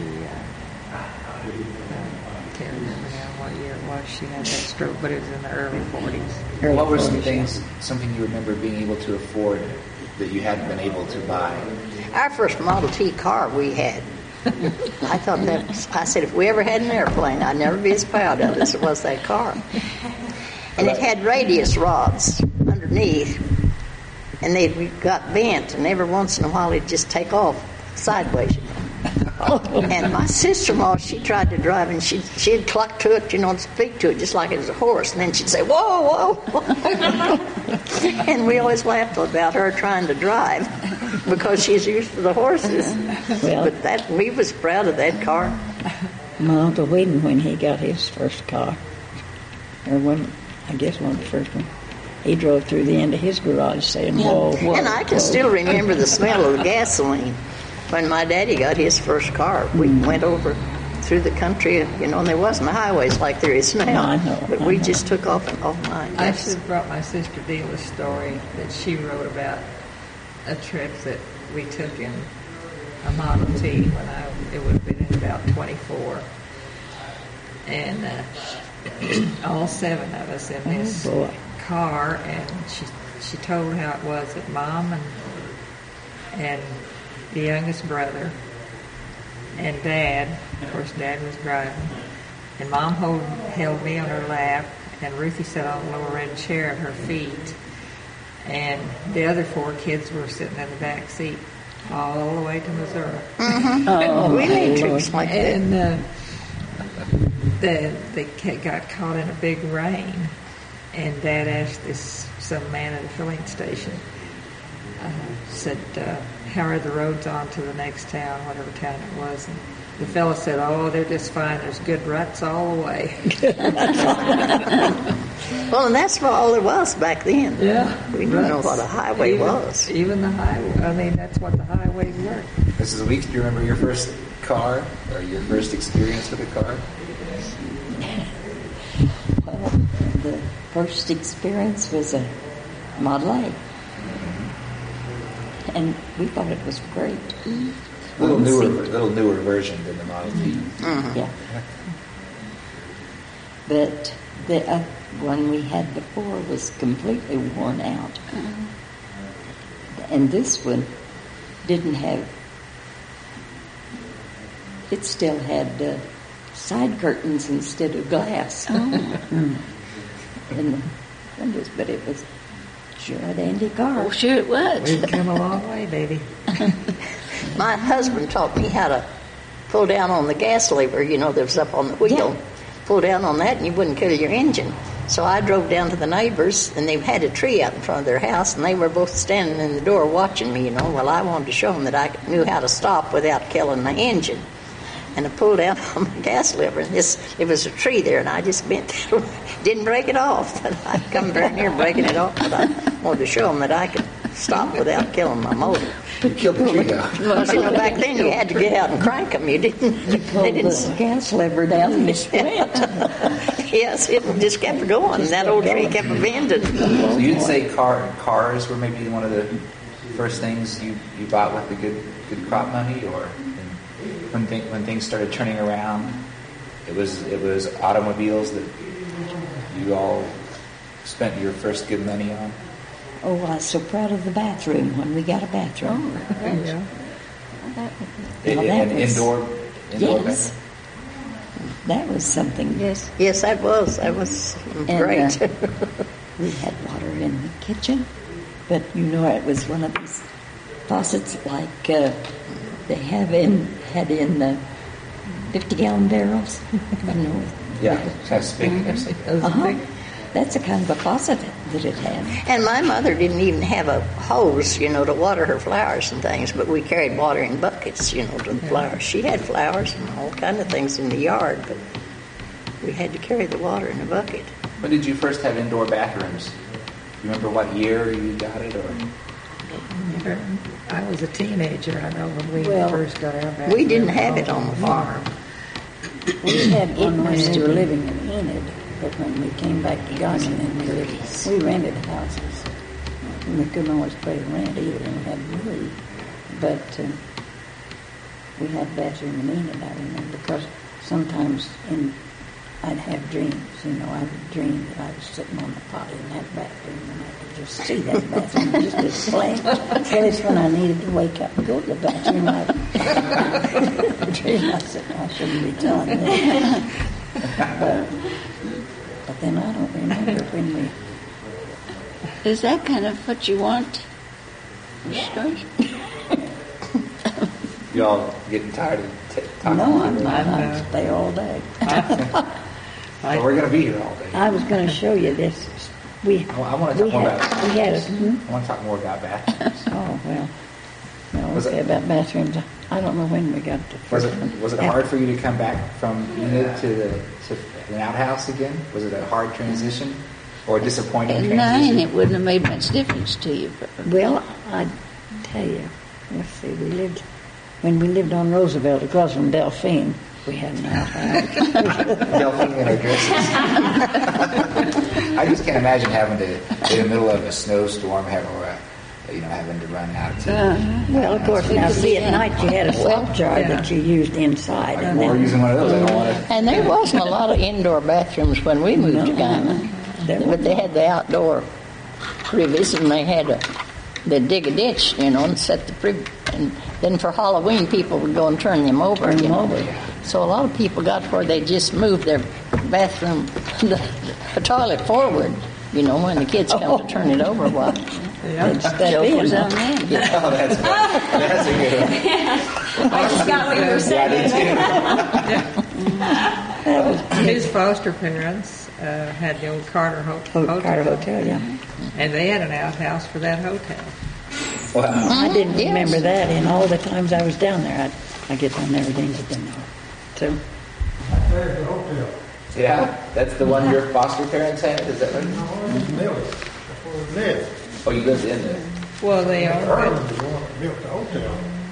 can't remember now what year it was she had that stroke, but it was in the early 40s. What were something you remember being able to afford that you hadn't been able to buy? Our first Model T car we had. I thought that was, I said, if we ever had an airplane, I'd never be as proud of it as it was that car. And it had radius rods underneath, and they got bent, and every once in a while it'd just take off sideways. And my sister-in-law, she tried to drive, and she'd cluck to it, and speak to it just like it was a horse, and then she'd say, whoa, whoa. And we always laughed about her trying to drive because she's used to the horses. Well, But we was proud of that car. my Uncle Whedon, when he got his first car, or I guess one of the first ones, he drove through the end of his garage saying, whoa, whoa. And I can still remember the smell of the gasoline. When my daddy got his first car, we went over through the country, and there wasn't highways like there is now. No, I know, But we just took off and off mine. I should have brought my sister Dee a story that she wrote about a trip that we took in a Model T when it would have been in about 24. And all 7 of us in this boy. car, and she told how it was that Mom and the youngest brother and Dad, of course Dad was driving, and Mom held me on her lap, and Ruthie sat on a little red chair at her feet, and the other 4 kids were sitting in the back seat all the way to Missouri. We made trips like that. And they got caught in a big rain, and Dad asked some man at a filling station, said, how are the roads on to the next town, whatever town it was? And the fellow said, oh, they're just fine. There's good ruts all the way. Well, and that's all there was back then. Yeah. We didn't know what a highway was. Even the highway. That's what the highways were. Mrs. Weeks, do you remember your first car or your first experience with a car? Well, the first experience was a Model A. And we thought it was great. Little newer version than the Model T. Yeah. But the one we had before was completely worn out. And this one didn't have, it still had side curtains instead of glass in the windows, but it was sure a dandy car. Oh, sure it was. We've come a long way, baby. My husband taught me how to pull down on the gas lever, that was up on the wheel. Yeah. Pull down on that and you wouldn't kill your engine. So I drove down to the neighbors, and they had a tree out in front of their house, and they were both standing in the door watching me, Well, I wanted to show them that I knew how to stop without killing my engine. And I pulled down on my gas lever, and it was a tree there, and I just bent that way. Didn't break it off. But I'd come very near breaking it off, but I wanted to show them that I could stop without killing my motor. You killed the tree down. Because, back then you had to get out and crank them. You didn't. You pulled the gas lever down and it went. Yes, it just kept going. And that old tree kept bending. So you'd say cars were maybe one of the first things you bought with the good crop money, or when things started turning around, it was automobiles that you all spent your first good money on. Oh, I was so proud of the bathroom when we got a bathroom. Yeah. And indoor Yes. bathroom. That was something. Yes. Yes, that was great. We had water in the kitchen, but it was one of these faucets like they had in 50-gallon barrels. Yeah, that's big. That's a kind of a faucet that it had. And my mother didn't even have a hose, to water her flowers and things, but we carried water in buckets, to the flowers. She had flowers and all kind of things in the yard, but we had to carry the water in a bucket. When did you first have indoor bathrooms? You remember what year you got it, or? I was a teenager, I know, when we first got our bathroom. We didn't have it on the farm. We had one when we were living in Enid. But when we came back to Goshen, and we rented houses. And we couldn't always pay rent either, and we had to move. But we had a bathroom in it, I remember, because sometimes I'd have dreams, I would dream that I was sitting on the potty in that bathroom, and I could just see that bathroom just as plain. So it's when I needed to wake up and go to the bathroom, I dreamed I said, I shouldn't be telling this. But then I don't remember when we... Is that kind of what you want? Stories? Y'all getting tired of talking? No, I'm not. I'd stay all day. Well, we're going to be here all day. I was going to show you this. I want to talk more about We had a... I want to talk more about bathrooms. Oh, well. No, Was okay, it- about bathrooms. I don't know when we got the Was first it one. was it hard for you to come back from Enid to an outhouse again? Was it a hard transition or a disappointing At transition? 9, it wouldn't have made much difference to you. But Well, I tell you, let's see, when we lived on Roosevelt across from Delphine, we had an outhouse. Delphine in her dresses. I just can't imagine having to, in the middle of a snowstorm, having to run out to. Well, of course, now see, at night you had a salt jar that you used inside. And Or then, using one of those. I don't want to. And there wasn't a lot of indoor bathrooms when we moved to Guyman. But they had the outdoor privies, and they'd dig a ditch, and set the priv. And then for Halloween, people would go and turn them over. So a lot of people got where they just moved their bathroom, the toilet forward, when the kids come to turn it over. Well, Joke was on them. Oh, that's a good one. I just got what you were saying. His foster parents had the old Carter Hotel. Carter Hotel, yeah. And they had an outhouse for that hotel. Wow. I didn't Yes. remember that, and all the times I was down there, I guess I never did get them there. So, There's the hotel. Yeah, that's the one your foster parents had. Is that right? No, it's built. That's where we lived. Oh, you lived in there. Well, they owned Irvin it. was the one that built the hotel.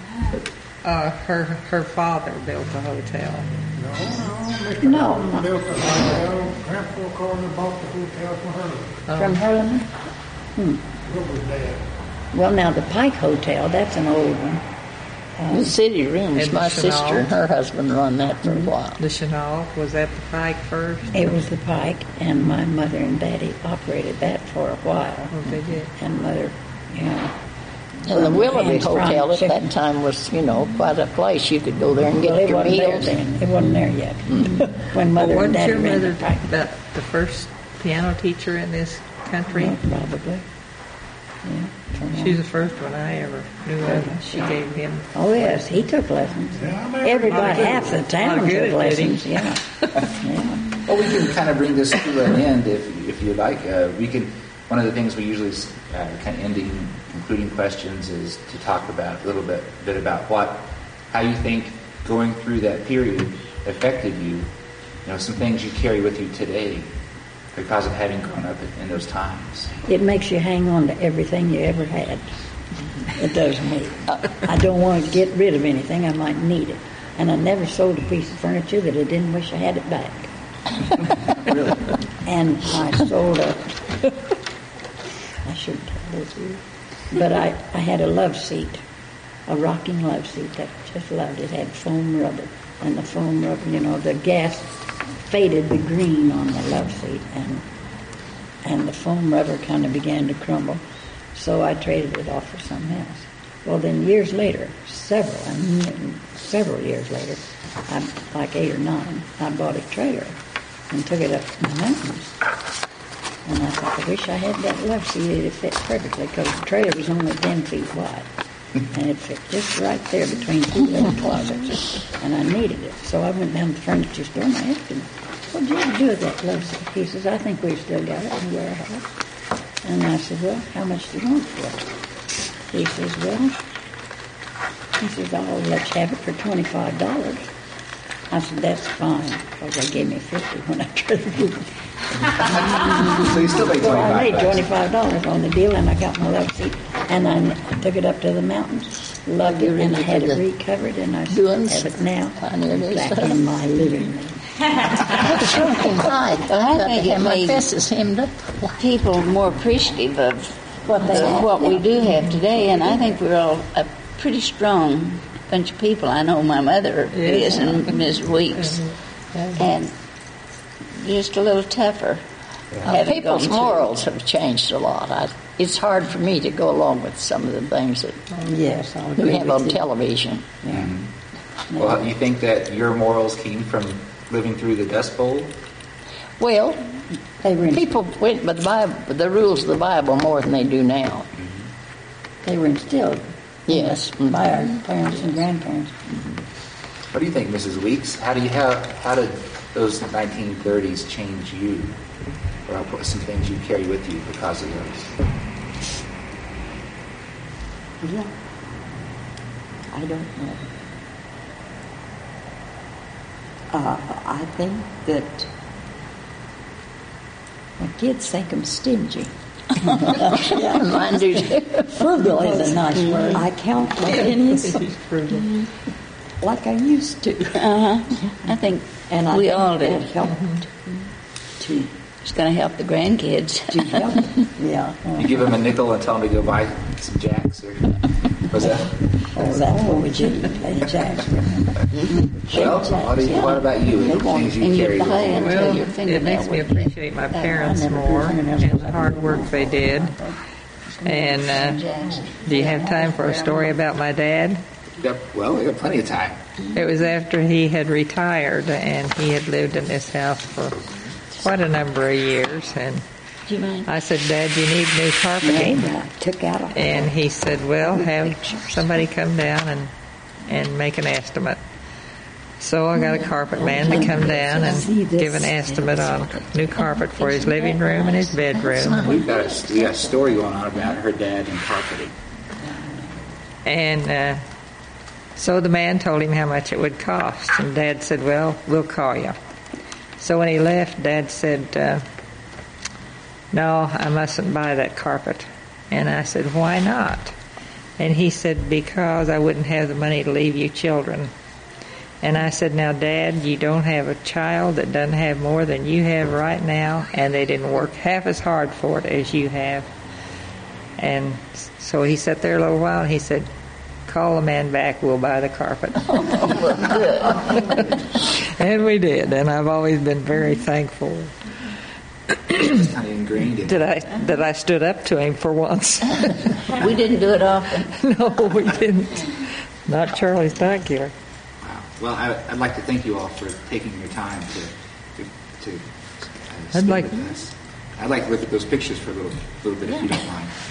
Her father built the hotel. No, Mr. No. Irvin built the hotel. Grandpa Carter bought the hotel from her. from Harlem. What was that? Well, now the Pike Hotel, that's an old one. the city rooms, And my the Chanel. sister and her husband run that for a while. The Chenault, was that the Pike first? It was the Pike, and my mother and daddy operated that for a while. Oh, they did. And mother, And the Willoughby Hands fried Hotel at chicken. that time was, quite a place. You could go there and well, get it your wasn't there meals. then. It wasn't there yet. When mother Well, and wasn't daddy your ran mother the Pike. the first piano teacher in this country? Yeah, probably. Yeah. She's the first one I ever knew of. She gave him. Oh, yes, he took lessons. Yeah, I remember. Everybody, half the town Not good took at it, lessons, yeah. Yeah. Well, we can kind of bring this to an end if you like. We can. One of the things we usually kind of ending, concluding questions is to talk about a little bit about how you think going through that period affected you. Some things you carry with you today because of having grown up in those times. It makes you hang on to everything you ever had. It does me. I don't want to get rid of anything. I might need it. And I never sold a piece of furniture that I didn't wish I had it back. Really? And I sold I shouldn't tell this to you, but I had a love seat, a rocking love seat that I just loved. It had foam rubber, and the foam rubber, the gas faded the green on the love seat, and the foam rubber kind of began to crumble. So I traded it off for something else. Well, then years later, several years later, like 8 or 9, I bought a trailer and took it up in the mountains. And I thought, I wish I had that love seat. It fit perfectly because the trailer was only 10 feet wide. And it fit just right there between two little closets. And I needed it. So I went down to the furniture store and I asked him, what did you ever do with that love seat? He says, I think we've still got it in the warehouse. And I said, well, how much do you want for it? He says, I'll let you have it for $25. I said, that's fine, because they gave me $50 when I traded it. So you still made Well, I made $25. $25 on the deal, and I got my love seat, and I took it up to the mountains, loved it, and I had it recovered, and I still Doings. have it now Pioneer Days back stuff. in my living room. Hi, I think it and my made face is hemmed up. people more appreciative of what we do have today, and I think we're all a pretty strong bunch of people. I know my mother is, and Ms. Weeks, and just a little tougher. having People's gone through. morals have changed a lot. It's hard for me to go along with some of the things that Yes, I'll we agree have with on you. television. Well, you think that your morals came from living through the Dust Bowl? Well, They were, people went by the rules of the Bible more than they do now. they were instilled Yes. by our parents and grandparents. What do you think, Mrs. Weeks? How did those 1930s change you? Or what some things you carry with you because of those? Yeah. I don't know. I think that my kids think I'm stingy. Mine do too. Frugal is a nice word. I count my pennies like I used to. I think And I we think all that did. helped to It's going to help the grandkids. help. Yeah. You give them a nickel and tell them to go buy some jacks, or was that? Oh, that's what we did. Play jacks. Well, what about you? They What things and you you carry with play you? until Well, your it fingernail makes me would be- appreciate my parents I never grew more fingernails and till the I hard grew work up. they did. And do you have time for a story about my dad? Well, we got plenty of time. It was after he had retired, and he had lived in this house for quite a number of years. And Do you mind? I said, Dad, you need new carpeting. And I took out a And he said, well, have somebody come down and make an estimate. So I got a carpet man to come down and give an estimate on new carpet for his living room and his bedroom. We got a story going on about her dad and carpeting. And so the man told him how much it would cost. And Dad said, well, we'll call you. So when he left, Dad said, no, I mustn't buy that carpet. And I said, why not? And he said, because I wouldn't have the money to leave you children. And I said, now, Dad, you don't have a child that doesn't have more than you have right now, and they didn't work half as hard for it as you have. And so he sat there a little while, and he said, call the man back, we'll buy the carpet. And we did, and I've always been very thankful It's kind of ingrained in that I stood up to him for once. We didn't do it often. No, we didn't. Not Charlie's backyard. Wow. Well, I'd like to thank you all for taking your time to I'd speak like- with us. I'd like to look at those pictures for a little bit, if you don't mind.